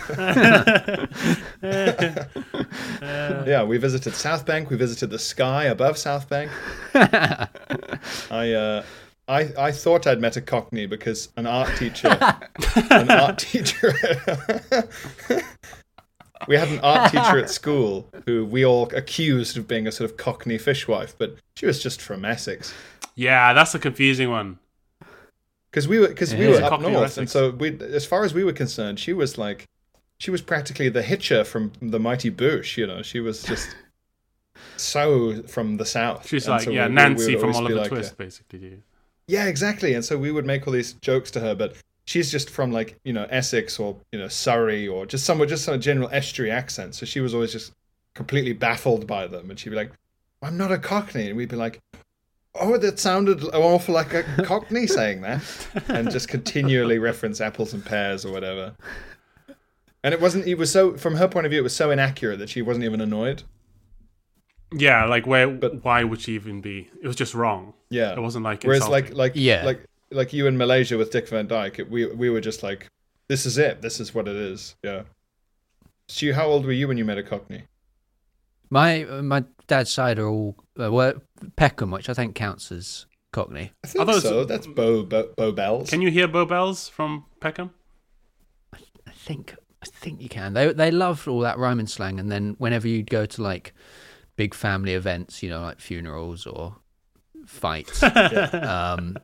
Yeah, we visited South Bank. We visited the sky above South Bank. I, uh, I, I thought I'd met a Cockney because an art teacher, an art teacher, we had an art teacher at school who we all accused of being a sort of Cockney fishwife, but she was just from Essex. Yeah, that's a confusing one. Because we were because we Yeah. were Is it up Cockney or north, Essex? and so we, as far as we were concerned, she was like, she was practically the Hitcher from the Mighty Boosh. You know, she was just so from the south. She's And like, so yeah, we- we Nancy would from always be Oliver like, Twist, uh, basically. Dude. Yeah, exactly. And so we would make all these jokes to her, but she's just from like, you know, Essex or, you know, Surrey or just somewhere, just some general estuary accent. So she was always just completely baffled by them. And she'd be like, I'm not a Cockney. And we'd be like, oh, that sounded awful like a Cockney saying that. And just continually reference apples and pears or whatever. And it wasn't, it was so, from her point of view, it was so inaccurate that she wasn't even annoyed. Yeah, like where? But- why would she even be? It was just wrong. Yeah. It wasn't like Whereas insulting. like, like, Yeah. like, like you in Malaysia with Dick Van Dyke, it, we, we were just like, this is it. This is what it is. Yeah. Stu, how old were you when you met a Cockney? My my dad's side are all uh, well, Peckham, which I think counts as Cockney. I think thought it so. was- That's Bo, Bo Bo Bells. Can you hear Bo Bells from Peckham? I think I think you can. They they love all that rhyming slang, and then whenever you go to like big family events, you know, like funerals or fights, um,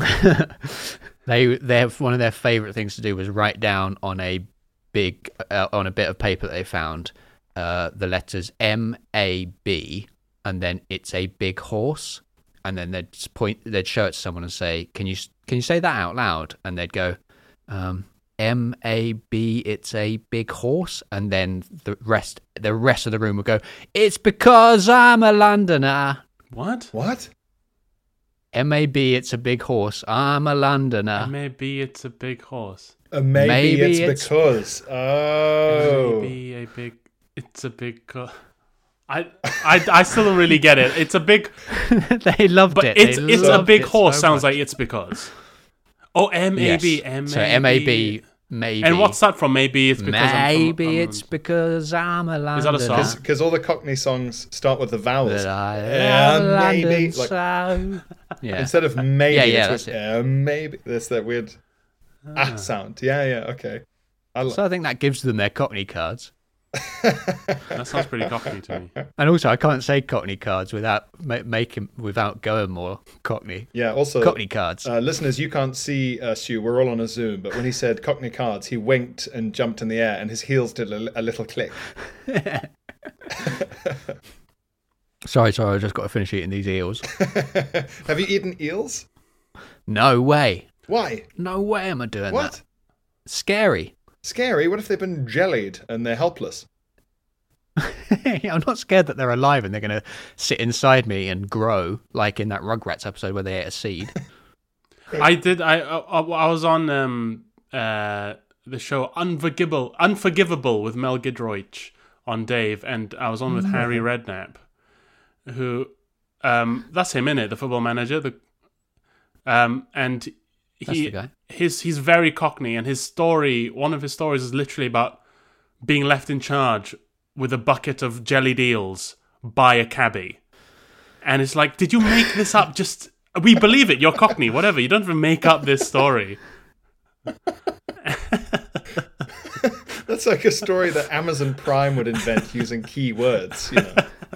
they they have one of their favourite things to do was write down on a big uh, on a bit of paper that they found uh, the letters M A B, and then it's a big horse, and then they'd just point, they'd show it to someone and say, "Can you can you say that out loud?" And they'd go, um, M A B, it's a big horse, and then the rest the rest of the room would go, "It's because I'm a Londoner." What? What? M A B, it's a big horse. I'm a Londoner. Maybe it's a big horse. Uh, maybe, Maybe it's, it's- because. Oh. Maybe a big. It's a big. Co- I, I I still don't really get it. It's a big, They loved but it. it's They it's a loved big it horse. so Sounds much. like it's because. Oh, M A B M A B. So M A B, maybe. And what's that from? Maybe it's because Maybe I'm from, it's because I'm a Londoner. Is that a song? Because all the Cockney songs start with the vowels. That I Yeah, am London, maybe, like- so... Yeah. Instead of maybe, Yeah, yeah, it's that's with, uh, maybe. That's that weird ah sound. Yeah, yeah, okay. I li- So I think that gives them their Cockney cards. That sounds pretty cockney to me. And also, I can't say Cockney cards without ma- making without going more Cockney. yeah, also, Cockney cards. uh, listeners, you can't see uh, Stu. We're all on a Zoom, but when he said Cockney cards, he winked and jumped in the air, and his heels did a, a little click. Sorry, sorry, I just got to finish eating these eels. Have you eaten eels? No way. Why? No way am I doing What? that. Scary. Scary. What if they've been jellied and they're helpless? I'm not scared that they're alive and they're going to sit inside me and grow, like in that Rugrats episode where they ate a seed. I did. I I, I was on um uh the show Unforgivable Unforgivable with Mel Giedroyc on Dave, and I was on with Harry Redknapp, who um that's him in it, the football manager. The um and That's he the guy. his he's very Cockney, and his story, one of his stories, is literally about being left in charge with a bucket of jellied eels by a cabbie, and it's like, did you make this up? Just we believe it. You're Cockney, whatever. You don't even make up this story. That's like a story that Amazon Prime would invent using keywords, you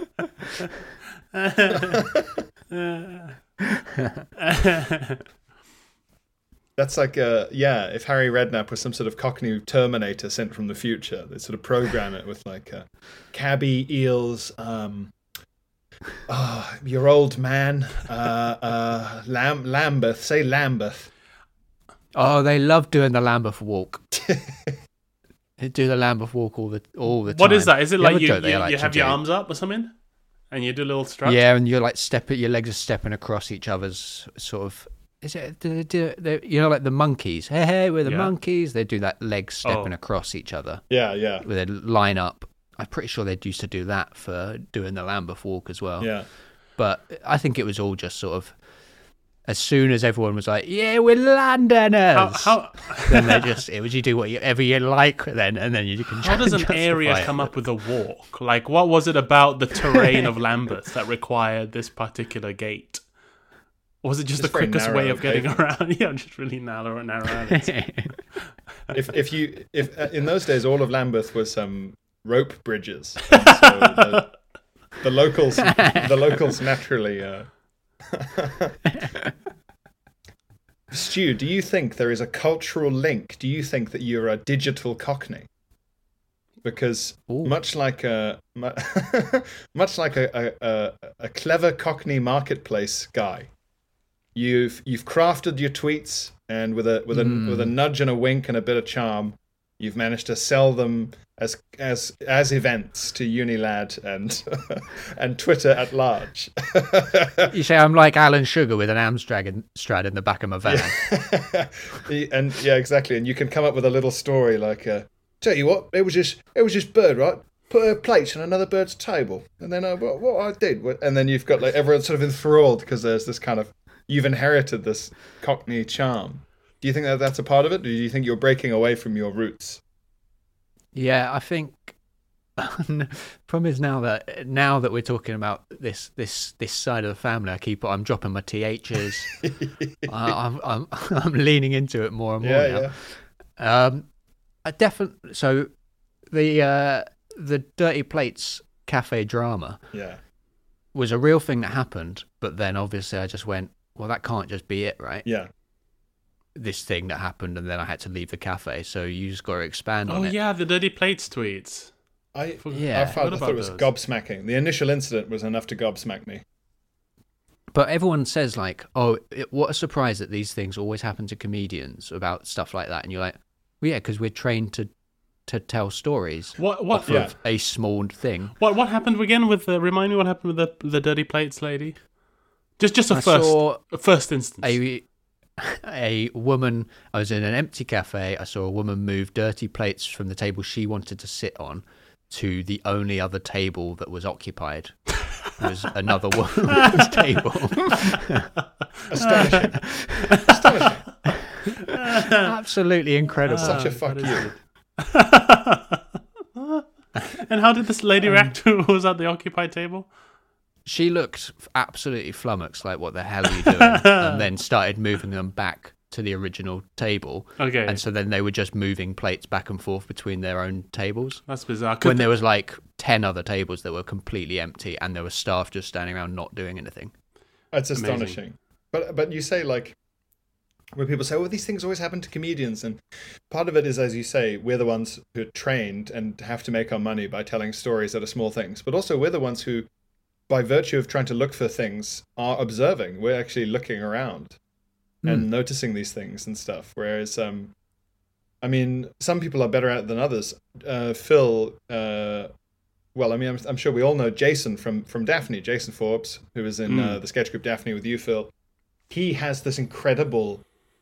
know. That's like, uh, yeah, if Harry Redknapp was some sort of Cockney Terminator sent from the future, they sort of program it with like uh, cabbie, eels, um, oh, your old man, uh, uh, Lam- Lambeth, say Lambeth. Oh, they love doing the Lambeth walk. They do the Lambeth walk all the all the time. What is that? Is it The like other you, joke they you, like you to have your do- arms up or something, and you do a little strut? Yeah, and you're like stepping, your legs are stepping across each other's sort of. Is it? Do they do they, you know, like the monkeys? Hey, hey, we're the Yeah. monkeys. They do that leg stepping Oh. across each other. Yeah, yeah, Where they line up. I'm pretty sure they used to do that for doing the Lambeth walk as well. yeah. But I think it was all just sort of. As soon as everyone was like, "Yeah, we're Londoners," How how then they just it was you do whatever you like then, and then you can. how does an justify area it. come up with a walk? Like, what was it about the terrain of Lambeth that required this particular gate? Or was it just Just the very quickest way narrow of getting pavement. around? Yeah, just really narrow, narrow alleys. If if you if uh, in those days all of Lambeth was um rope bridges. And so the, the locals, the locals naturally. Uh... Stu, do you think there is a cultural link? Do you think that you're a digital Cockney? Because Ooh. much like a much like a, a a clever Cockney marketplace guy, you've you've crafted your tweets, and with a with a mm. with a nudge and a wink and a bit of charm, you've managed to sell them as as as events to Unilad and and Twitter at large. You say I'm like Alan Sugar with an Amstrad strad in the back of my van. Yeah. And yeah, exactly. And you can come up with a little story like. Uh, Tell you what, it was just it was just bird, right? Put a plate on another bird's table, and then I, what, what I did, and then you've got like everyone sort of enthralled because there's this kind of you've inherited this Cockney charm. Do you think that that's a part of it, or do you think you're breaking away from your roots? Yeah, I think. Problem is now that now that we're talking about this this this side of the family, I keep I'm dropping my T H's. I, I'm I'm I'm leaning into it more and more yeah, now. Yeah. Um. I definitely. So, the uh, the Dirty Plates cafe drama, yeah, was a real thing that happened. But then, obviously, I just went, well, that can't just be it, right? Yeah. This thing that happened, and then I had to leave the cafe. So you just got to expand on Oh it. yeah, the Dirty Plates tweets. I yeah. I, felt, What I thought about it was those? gobsmacking. The initial incident was enough to gobsmack me. But everyone says like, oh, it, what a surprise that these things always happen to comedians about stuff like that, and you're like. Well, yeah, because we're trained to to tell stories What what off yeah. of a small thing. what what happened again with the? Remind me what happened with the the Dirty Plates lady. Just just a I first saw a first instance. A a woman. I was in an empty cafe. I saw a woman move dirty plates from the table she wanted to sit on to the only other table that was occupied. It was another woman's table. Astonishing. Astonishing. Absolutely incredible. Such a fuck that is you. And how did this lady react to who was at the occupied table? She looked absolutely flummoxed, like, what the hell are you doing? And then started moving them back to the original table. Okay. And so then they were just moving plates back and forth between their own tables. That's bizarre. When there was like ten other tables that were completely empty and there was staff just standing around not doing anything. That's Amazing. astonishing. But but you say like, when people say, well, these things always happen to comedians, and part of it is, as you say, we're the ones who are trained and have to make our money by telling stories that are small things, but also we're the ones who, by virtue of trying to look for things, are observing. We're actually looking around mm. and noticing these things and stuff. Whereas, um, I mean, some people are better at it than others. Uh, Phil, uh, well, I mean, I'm, I'm sure we all know Jason from, from Daphne, Jason Forbes, who was in mm. uh, the sketch group Daphne with you, Phil. He has this incredible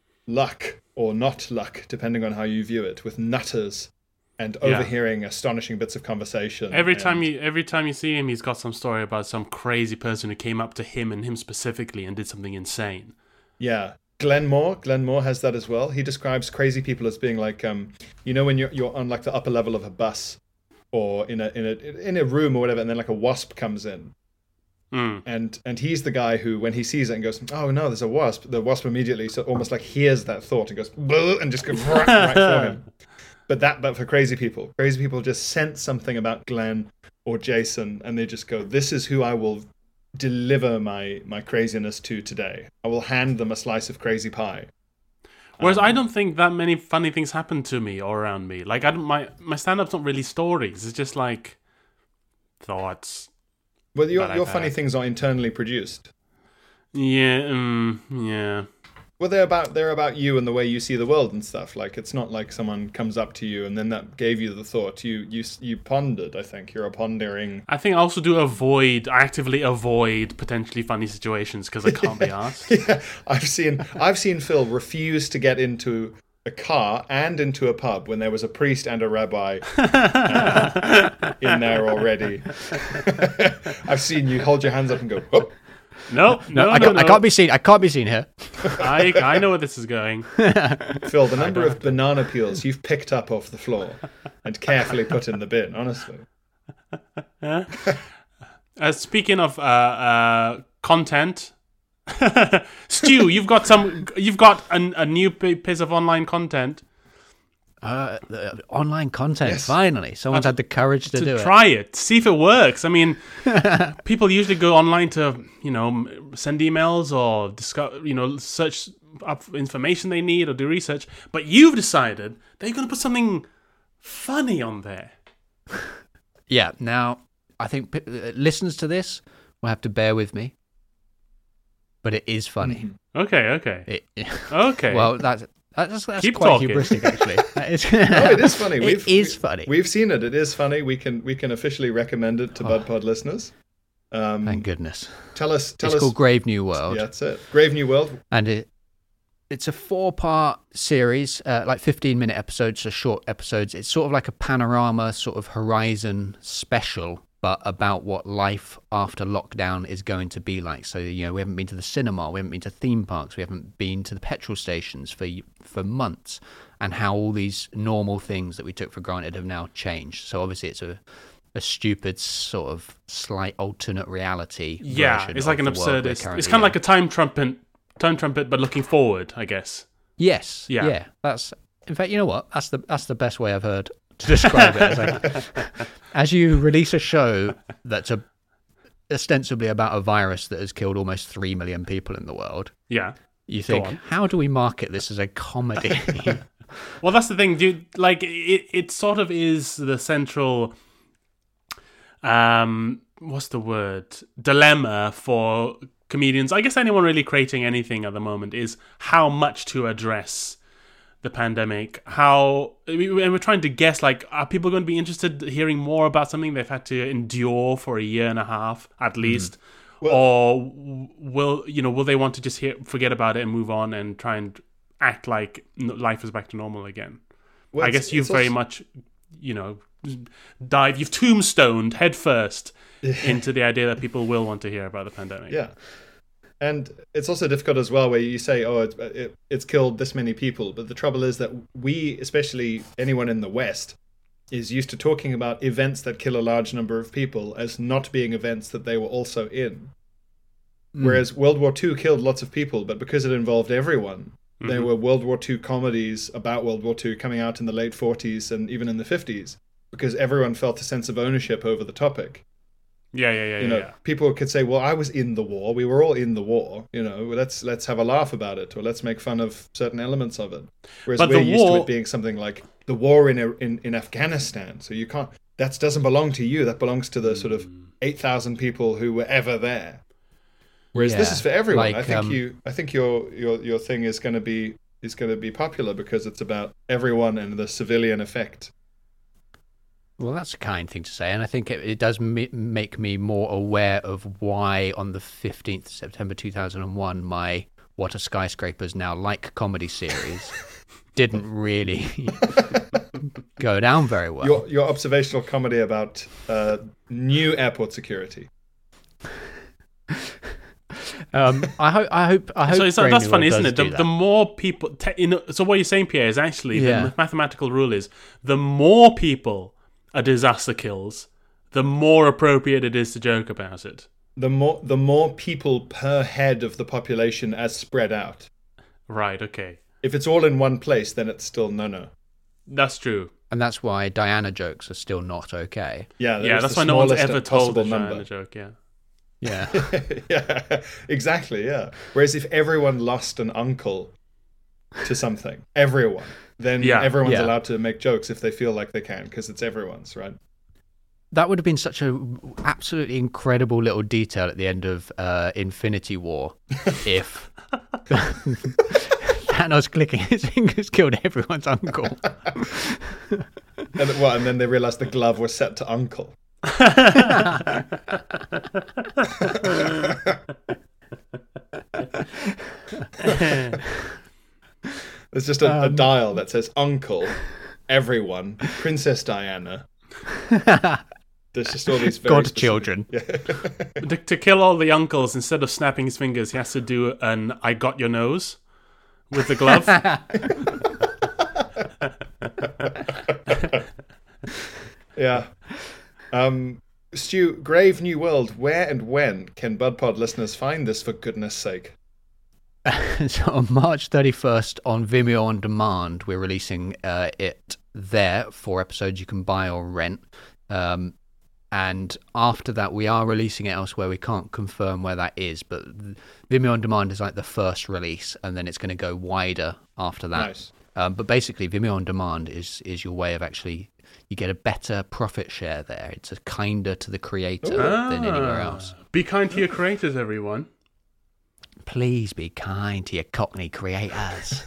luck, or not luck, depending on how you view it, with nutters and Yeah. overhearing astonishing bits of conversation. Every and- time you every time you see him, he's got some story about some crazy person who came up to him and him specifically and did something insane. Yeah. Glenn Moore, Glenn Moore has that as well. He describes crazy people as being like, um, you know, when you're you're on like the upper level of a bus or in a in a in a room or whatever, and then like a wasp comes in. Mm. And and he's the guy who, when he sees it and goes, oh no, there's a wasp, the wasp immediately so almost like hears that thought and goes, "Bleh," and just goes right, right for him. But that, but for crazy people, crazy people just sense something about Glenn or Jason, and they just go, this is who I will deliver my my craziness to today. I will hand them a slice of crazy pie. Whereas Um, I don't think that many funny things happen to me or around me. Like I don't my my stand-up's not really stories. It's just like thoughts. Well, your But your I've funny had- things are internally produced. Yeah, um, yeah. Well, they're about they're about you and the way you see the world and stuff. Like, it's not like someone comes up to you and then that gave you the thought. You you you pondered. I think you're a pondering. I think I also do avoid, I actively avoid potentially funny situations because I can't be asked. Yeah, I've seen I've seen Phil refuse to get into a car and into a pub when there was a priest and a rabbi uh, in there already. I've seen you hold your hands up and go, whoop. No, no, I, no, can't, no. I can't be seen. I can't be seen here. I, I know where this is going. Phil, the number of banana peels you've picked up off the floor and carefully put in the bin, honestly. Uh, speaking of uh, uh, content, Stu, you've got some. You've got an, a new p- piece of online content. Uh, the online content, Yes. finally. Someone's had the courage to, to do try it. see if it works. I mean, people usually go online to, you know, m- send emails or discuss, you know, search up information they need or do research. But you've decided that you're going to put something funny on there. it. Yeah, now, I think p- uh, listeners to this will have to bear with me. But it is funny. Okay, okay, It, okay. well, that's, that's, that's Keep quite talking. hubristic, actually. That is, No, it is funny. It We've, is we- funny. We've seen it. It is funny. We can we can officially recommend it to BudPod listeners. Um, Thank goodness. tell us. Tell It's us. called Grave New World. Yeah, that's it. Grave New World. And it it's a four-part series, uh, like fifteen-minute episodes, so short episodes. It's sort of like a panorama, sort of Horizon special, but about what life after lockdown is going to be like. So, you know, we haven't been to the cinema, we haven't been to theme parks, we haven't been to the petrol stations for for months, and how all these normal things that we took for granted have now changed. So obviously it's a a stupid sort of slight alternate reality. yeah, version it's like of an the world absurd. we're It's, it's currently kind of in. like a time trumpet, time trumpet, but looking forward, I guess. Yes. Yeah. Yeah. That's in fact, you know what? That's the that's the best way I've heard to describe it. As, like, as you release a show that's a, ostensibly about a virus that has killed almost three million people in the world, Yeah. you think, on. how do we market this as a comedy? Well, that's the thing, dude. Like, it, it sort of is the central, um, what's the word? Dilemma for comedians. I guess anyone really creating anything at the moment is how much to address the pandemic. How, and we're trying to guess, like, are people going to be interested in hearing more about something they've had to endure for a year and a half at least? Well- or w- will, you know, will they want to just hear, forget about it and move on and try and act like n- life is back to normal again? Well, I it's- guess you've it's very also- much, you know, dive, you've tombstoned headfirst into the idea that people will want to hear about the pandemic. Yeah. And it's also difficult as well where you say, oh, it's, it, it's killed this many people. But the trouble is that we, especially anyone in the West, is used to talking about events that kill a large number of people as not being events that they were also in. Whereas World War Two killed lots of people, but because it involved everyone, there Mhm. were World War Two comedies about World War Two coming out in the late forties and even in the fifties, because everyone felt a sense of ownership over the topic. Yeah, yeah, yeah, You yeah. know, yeah. people could say, "Well, I was in the war. We were all in the war. You know, let's let's have a laugh about it, or let's make fun of certain elements of it." Whereas But we're the used to war- it being something like the war in in in Afghanistan. So you can't. That doesn't belong to you. That belongs to the sort of eight thousand people who were ever there. Whereas this Yeah, is for everyone. like, I think um, you. I think your your your thing is going to be is going to be popular because it's about everyone and the civilian effect. Well, that's a kind thing to say, and I think it, it does m- make me more aware of why on the fifteenth of September two thousand one, my What a Skyscraper's Now Like comedy series didn't really go down very well. Your your observational comedy about uh, new airport security. Um, I hope. I hope. I hope. So it's, Brave that's New funny, World isn't does it? The, do the that. more people, te- you know, so what you're saying, Pierre, is actually Yeah. the mathematical rule is the more people a disaster kills, the more appropriate it is to joke about it. The more the more people per head of the population as spread out. Right? Okay, If it's all in one place, then it's still no no. that's true. And that's why Diana jokes are still not okay. Yeah, that Yeah, was that's the why no one's smallest ever told possible a number. Diana joke. Yeah. Yeah. Yeah, exactly. Yeah. Whereas if everyone lost an uncle to something, everyone, then Yeah, everyone's yeah. allowed to make jokes if they feel like they can, because it's everyone's, right? That would have been such a absolutely incredible little detail at the end of uh, Infinity War if Thanos clicking his fingers killed everyone's uncle. And what? And then they realized the glove was set to uncle. There's just a, a Um, dial that says uncle, everyone, Princess Diana. There's just all these very Godchildren. specific- to, to kill all the uncles, instead of snapping his fingers, he has to do an "I got your nose" with the glove. Yeah. Um, Stu, Grave New World, where and when can BudPod listeners find this, for goodness sake? so on March thirty-first on Vimeo On Demand, we're releasing uh, it there. Four episodes you can buy or rent. Um, and after that, we are releasing it elsewhere. We can't confirm where that is, but Vimeo On Demand is like the first release, and then it's going to go wider after that. Nice. Um, but basically, Vimeo On Demand is is your way of actually, you get a better profit share there. It's a kinder to the creator than anywhere else. Be kind to your creators, everyone. Please be kind to your Cockney creators.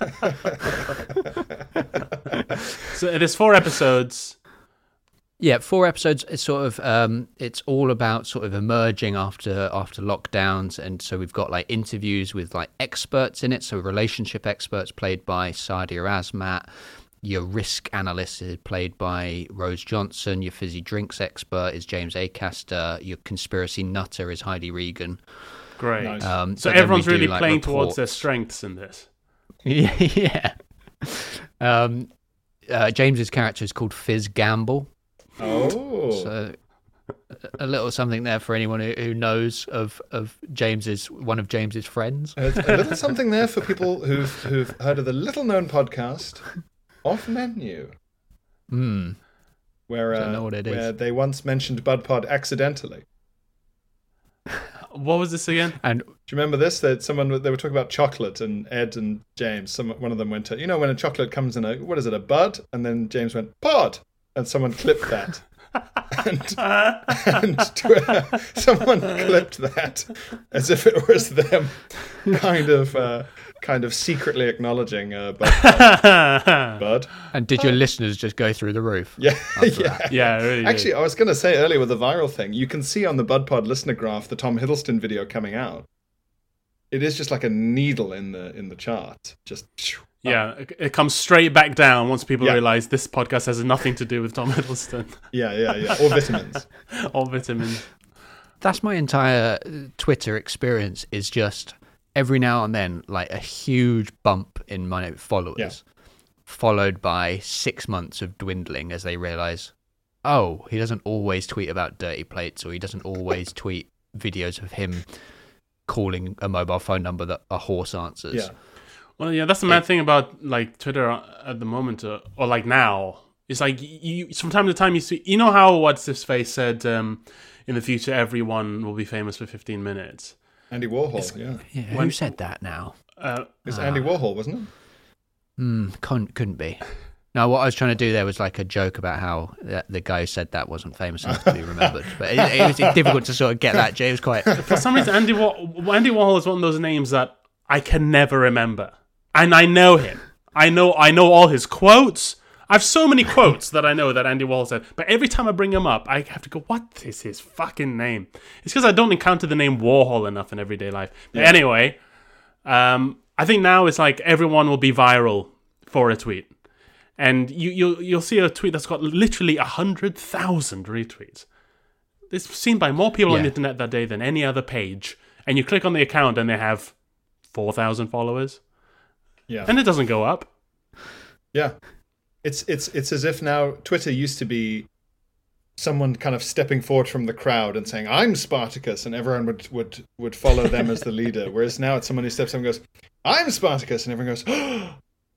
So there's four episodes. Yeah, four episodes. It's sort of um, it's all about sort of emerging after after lockdowns, and so we've got like interviews with like experts in it. So relationship experts played by Sadia Asmat. Your risk analyst is played by Rose Johnson. Your fizzy drinks expert is James Acaster. Your conspiracy nutter is Heidi Regan. Great. Nice. Um, So but then everyone's we do, really like, playing reports. towards their strengths in this. Yeah, yeah. Um, uh, James's character is called Fizz Gamble. Oh. So a little something there for anyone who, who knows of of James's one of James's friends. a, a little something there for people who've who've heard of the little-known podcast Off Menu, Hmm. where Don't uh, know what it where is. they once mentioned Bud Pod accidentally. What was this again? And Do you remember this? That someone they were talking about chocolate, and Ed and James, some one of them went to, you know, when a chocolate comes in a, what is it, a bud, and then James went pod, and someone clipped that, and, and Twitter, someone clipped that as if it was them, kind of uh, kind of secretly acknowledging uh, bud, bud. and did your listeners just go through the roof? Yeah, After yeah. that. Yeah, it really Actually, did. I was going to say earlier with the viral thing, you can see on the BudPod listener graph the Tom Hiddleston video coming out. It is just like a needle in the in the chart. Just Yeah, it, it comes straight back down once people Yeah. realize this podcast has nothing to do with Tom Hiddleston yeah, yeah, yeah. Or vitamins. or vitamins. That's my entire uh, Twitter experience. Is just every now and then like a huge bump in my followers, Yeah. followed by six months of dwindling as they realize, oh, he doesn't always tweet about dirty plates, or he doesn't always tweet videos of him calling a mobile phone number that a horse answers. Yeah. Well, yeah, that's the mad thing about like Twitter at the moment, uh, or like now. It's like you from time to time you see, you know how what's his face said, um, in the future everyone will be famous for fifteen minutes. Andy Warhol, yeah. Yeah, who When- said that now? Uh, It's Andy Warhol, wasn't it? Hmm, couldn't, couldn't be. No, what I was trying to do there was like a joke about how the, the guy who said that wasn't famous enough to be remembered. But it, it was difficult to sort of get that. James quite. for some reason, Andy War- Andy Warhol is one of those names that I can never remember, and I know him. I know I know all his quotes. I have so many quotes that I know that Andy Warhol said, but every time I bring him up, I have to go, what is his fucking name? It's because I don't encounter the name Warhol enough in everyday life. But anyway, um, I think now it's like everyone will be viral for a tweet. And you, you'll, you'll see a tweet that's got literally one hundred thousand retweets. It's seen by more people on the Yeah. internet that day than any other page. And you click on the account and they have four thousand followers. Yeah. And it doesn't go up. Yeah. It's it's it's as if now Twitter used to be someone kind of stepping forward from the crowd and saying, I'm Spartacus, and everyone would would, would follow them as the leader. Whereas now it's someone who steps up and goes, I'm Spartacus, and everyone goes, oh,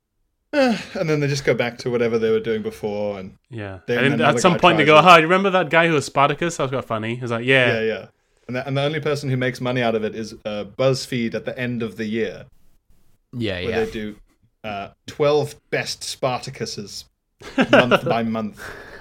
eh, and then they just go back to whatever they were doing before. And Yeah. Then and another at some guy point they tries go, it. hi, you remember that guy who was Spartacus? That was quite funny. He's like, yeah. yeah, yeah. And the, and the only person who makes money out of it is uh, BuzzFeed at the end of the year, Yeah, where yeah. they do uh, twelve best Spartacuses month by month.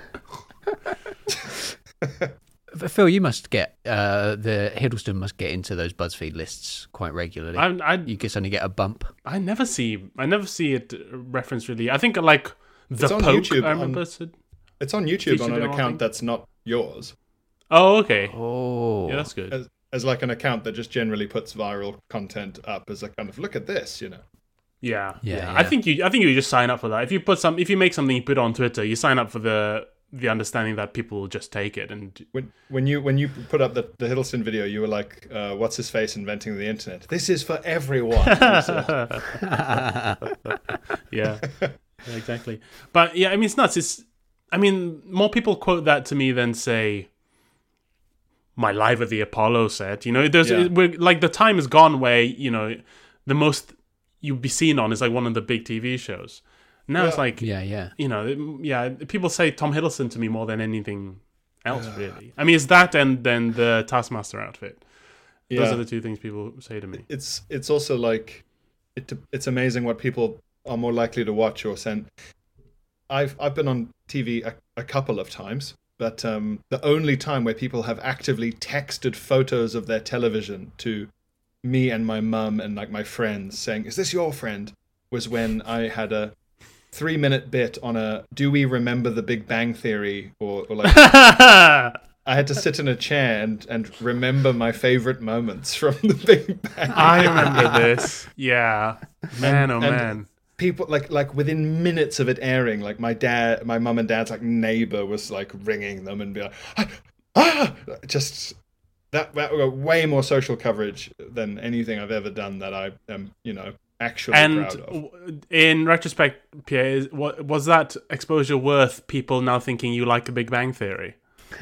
But Phil, you must get uh, the Hiddleston must get into those BuzzFeed lists quite regularly. I, I, you can suddenly get a bump. I never see I never see it referenced really. I think like the It's on Poke, YouTube I on- remember. said- It's on YouTube Featured on an in our account thing. that's not yours. Oh, okay. Oh, Yeah, that's good. As, as like an account that just generally puts viral content up as a kind of look at this, you know. Yeah, Yeah, yeah. yeah. I think you I think you just sign up for that. If you put some if you make something you put on Twitter, you sign up for the the understanding that people will just take it and When when you when you put up the, the Hiddleston video, you were like, uh, "What's his face inventing the internet? This is for everyone." yeah. yeah, exactly. But yeah, I mean it's nuts. It's I mean more people quote that to me than say my Live at the Apollo set. You know, there's Yeah. we're, like the time is gone where you know the most you'd be seen on is like one of the big T V shows. Now Yeah. it's like, Yeah, yeah. you know, it- yeah, people say Tom Hiddleston to me more than anything else, really. I mean, it's that and then the Taskmaster outfit. Those Yeah. are the two things people say to me. It's it's also like it. It's amazing what people are more likely to watch or send. I've I've been on T V a, a couple of times, but um, the only time where people have actively texted photos of their television to me and my mum and like my friends saying, "Is this your friend?" was when I had a three minute bit on a "Do we remember the Big Bang Theory?" or, or like I had to sit in a chair and, and remember my favorite moments from the Big Bang. I remember this. Yeah. Man, oh and- man. People like like within minutes of it airing, like my dad, my mum and dad's like neighbor was like ringing them and be like, ah, ah! just that that got way more social coverage than anything I've ever done that I am, you know, actually And proud of. w- in retrospect, Pierre, is- wa- was that exposure worth people now thinking you like the Big Bang Theory?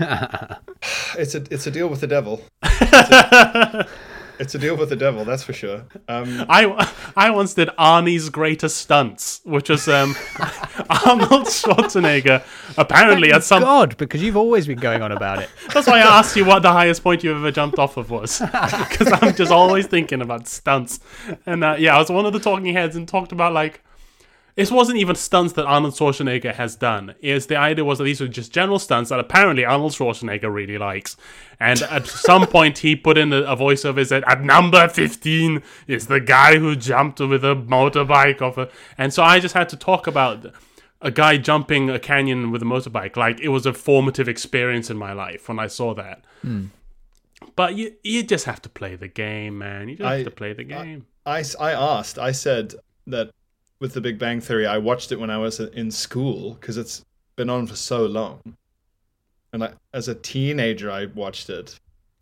It's a it's a deal with the devil. It's a, it's a deal with the devil, that's for sure. Um, I, I once did Arnie's Greatest Stunts, which was um, Arnold Schwarzenegger. Apparently, at some God, because you've always been going on about it. that's why I asked you what the highest point you ever jumped off of was, because I'm just always thinking about stunts. And uh, yeah, I was one of the talking heads and talked about like. It wasn't even stunts that Arnold Schwarzenegger has done. Is the idea was that these were just general stunts that apparently Arnold Schwarzenegger really likes. And at some point he put in a, a voiceover that said, "At number fifteen is the guy who jumped with a motorbike off a..." And so I just had to talk about a guy jumping a canyon with a motorbike. Like it was a formative experience in my life when I saw that. Mm. But you you just have to play the game, man. You just I- have to play the game. I, I asked, I said that with the Big Bang Theory, I watched it when I was in school because it's been on for so long. And I, as a teenager, I watched it.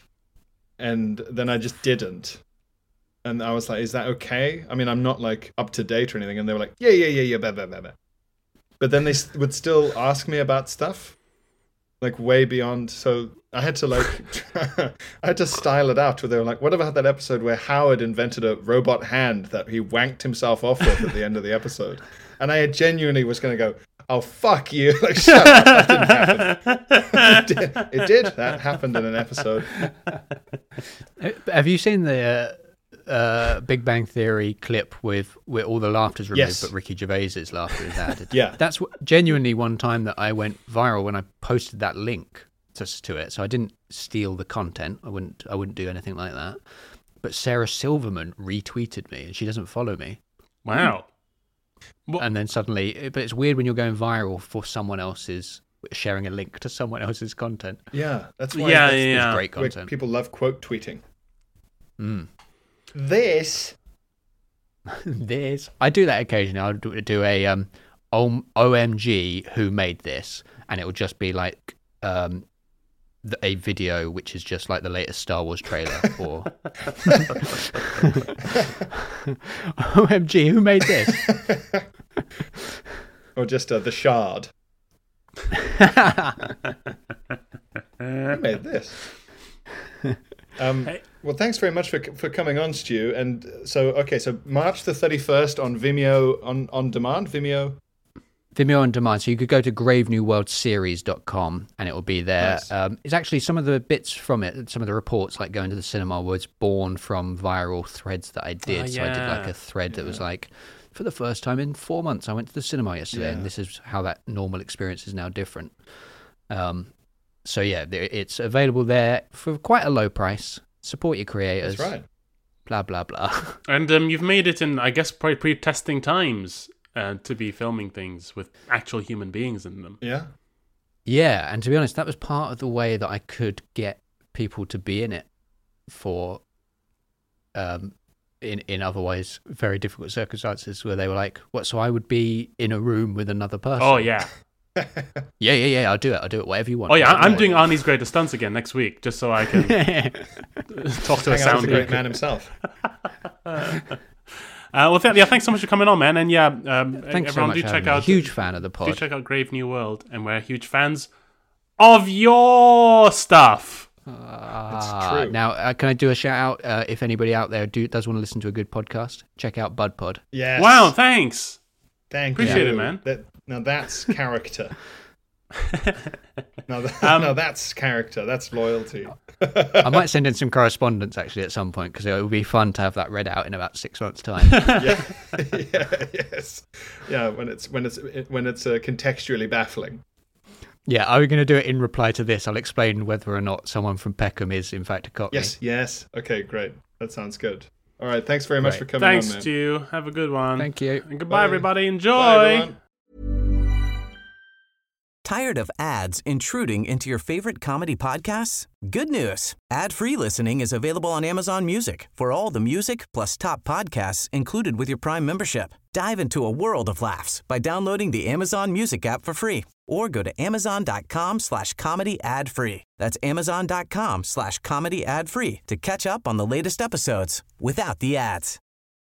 And then I just didn't. And I was like, is that okay? I mean, I'm not like up to date or anything. And they were like, yeah, yeah, yeah, yeah, blah, blah, blah, blah. But then they s- would still ask me about stuff. Like way beyond. So I had to like, I had to style it out where they were like, what about that episode where Howard invented a robot hand that he wanked himself off with at the end of the episode? And I genuinely was going to go, oh, fuck you. Like, shut up. That didn't happen. it, did. It did. That happened in an episode. Have you seen the uh, uh, Big Bang Theory clip with where all the laughter's removed, Yes. but Ricky Gervais's laughter is added? Yeah. That's w- genuinely one time that I went viral when I posted that link to, to it. So I didn't steal the content. I wouldn't. I wouldn't do anything like that. But Sarah Silverman retweeted me, and she doesn't follow me. Wow. What- And then suddenly, but it's weird when you're going viral for someone else's sharing a link to someone else's content. Yeah. That's why Yeah, that's yeah, yeah. It's great where content. people love quote tweeting. Mm. This. This I do that occasionally. I'll do, do a um O- OMG who made this, and it will just be like um the, a video which is just like the latest Star Wars trailer, or O M G who made this. Or just uh, the shard. Who made this? Um, Hey. well, thanks very much for for coming on, Stu. And so, okay, so March the thirty-first on Vimeo on, on demand, Vimeo. Vimeo on demand. So you could go to grave new world series dot com and it will be there. Nice. Um, it's actually some of the bits from it, some of the reports, like going to the cinema, was born from viral threads that I did. Oh, So I did like yeah. a thread that was like, for the first time in four months, I went to the cinema yesterday, Yeah. and this is how that normal experience is now different. Um, so yeah, there- it's available there for quite a low price. Support your creators. That's right. Blah blah blah. And um, you've made it in, I guess, probably pre-testing times uh, to be filming things with actual human beings in them. Yeah. Yeah, and to be honest, that was part of the way that I could get people to be in it for, um, in in otherwise very difficult circumstances where they were like, "What?" So I would be in a room with another person. Oh yeah, yeah, yeah, yeah. I'll do it. I'll do it. Whatever you want. oh yeah. I'm Whatever doing you Arnie's Greatest Stunts again next week, just so I can want. talk to a Hang out with sound the great guy. man himself. Uh, well, th- yeah, thanks so much for coming on, man. And yeah, um, Thanks so everyone much. do for check having me. out Huge fan of the do pod. check out Grave New World, and we're huge fans of your stuff. Uh, true. Now, uh, can I do a shout out? Uh, if anybody out there do, does want to listen to a good podcast, check out Bud Pod. Yes. Wow, thanks. Thank Appreciate you. it, man. That, now that's character. now, that, Um, now that's character. That's loyalty. I might send in some correspondence actually at some point because it would be fun to have that read out in about six months' time. yeah. yeah. Yes. Yeah. When it's when it's when it's uh, contextually baffling. Yeah, are we going to do it in reply to this? I'll explain whether or not someone from Peckham is in fact a Cockney. Yes. Yes. Okay. Great. That sounds good. All right. Thanks very much Great. for coming Thanks on, man. to you. Have a good one. Thank you. And goodbye, Bye. everybody. Enjoy. Bye, everyone. Tired of ads intruding into your favorite comedy podcasts? Good news. Ad-free listening is available on Amazon Music for all the music plus top podcasts included with your Prime membership. Dive into a world of laughs by downloading the Amazon Music app for free or go to amazon.com slash comedy ad free. That's amazon.com slash comedy ad free to catch up on the latest episodes without the ads.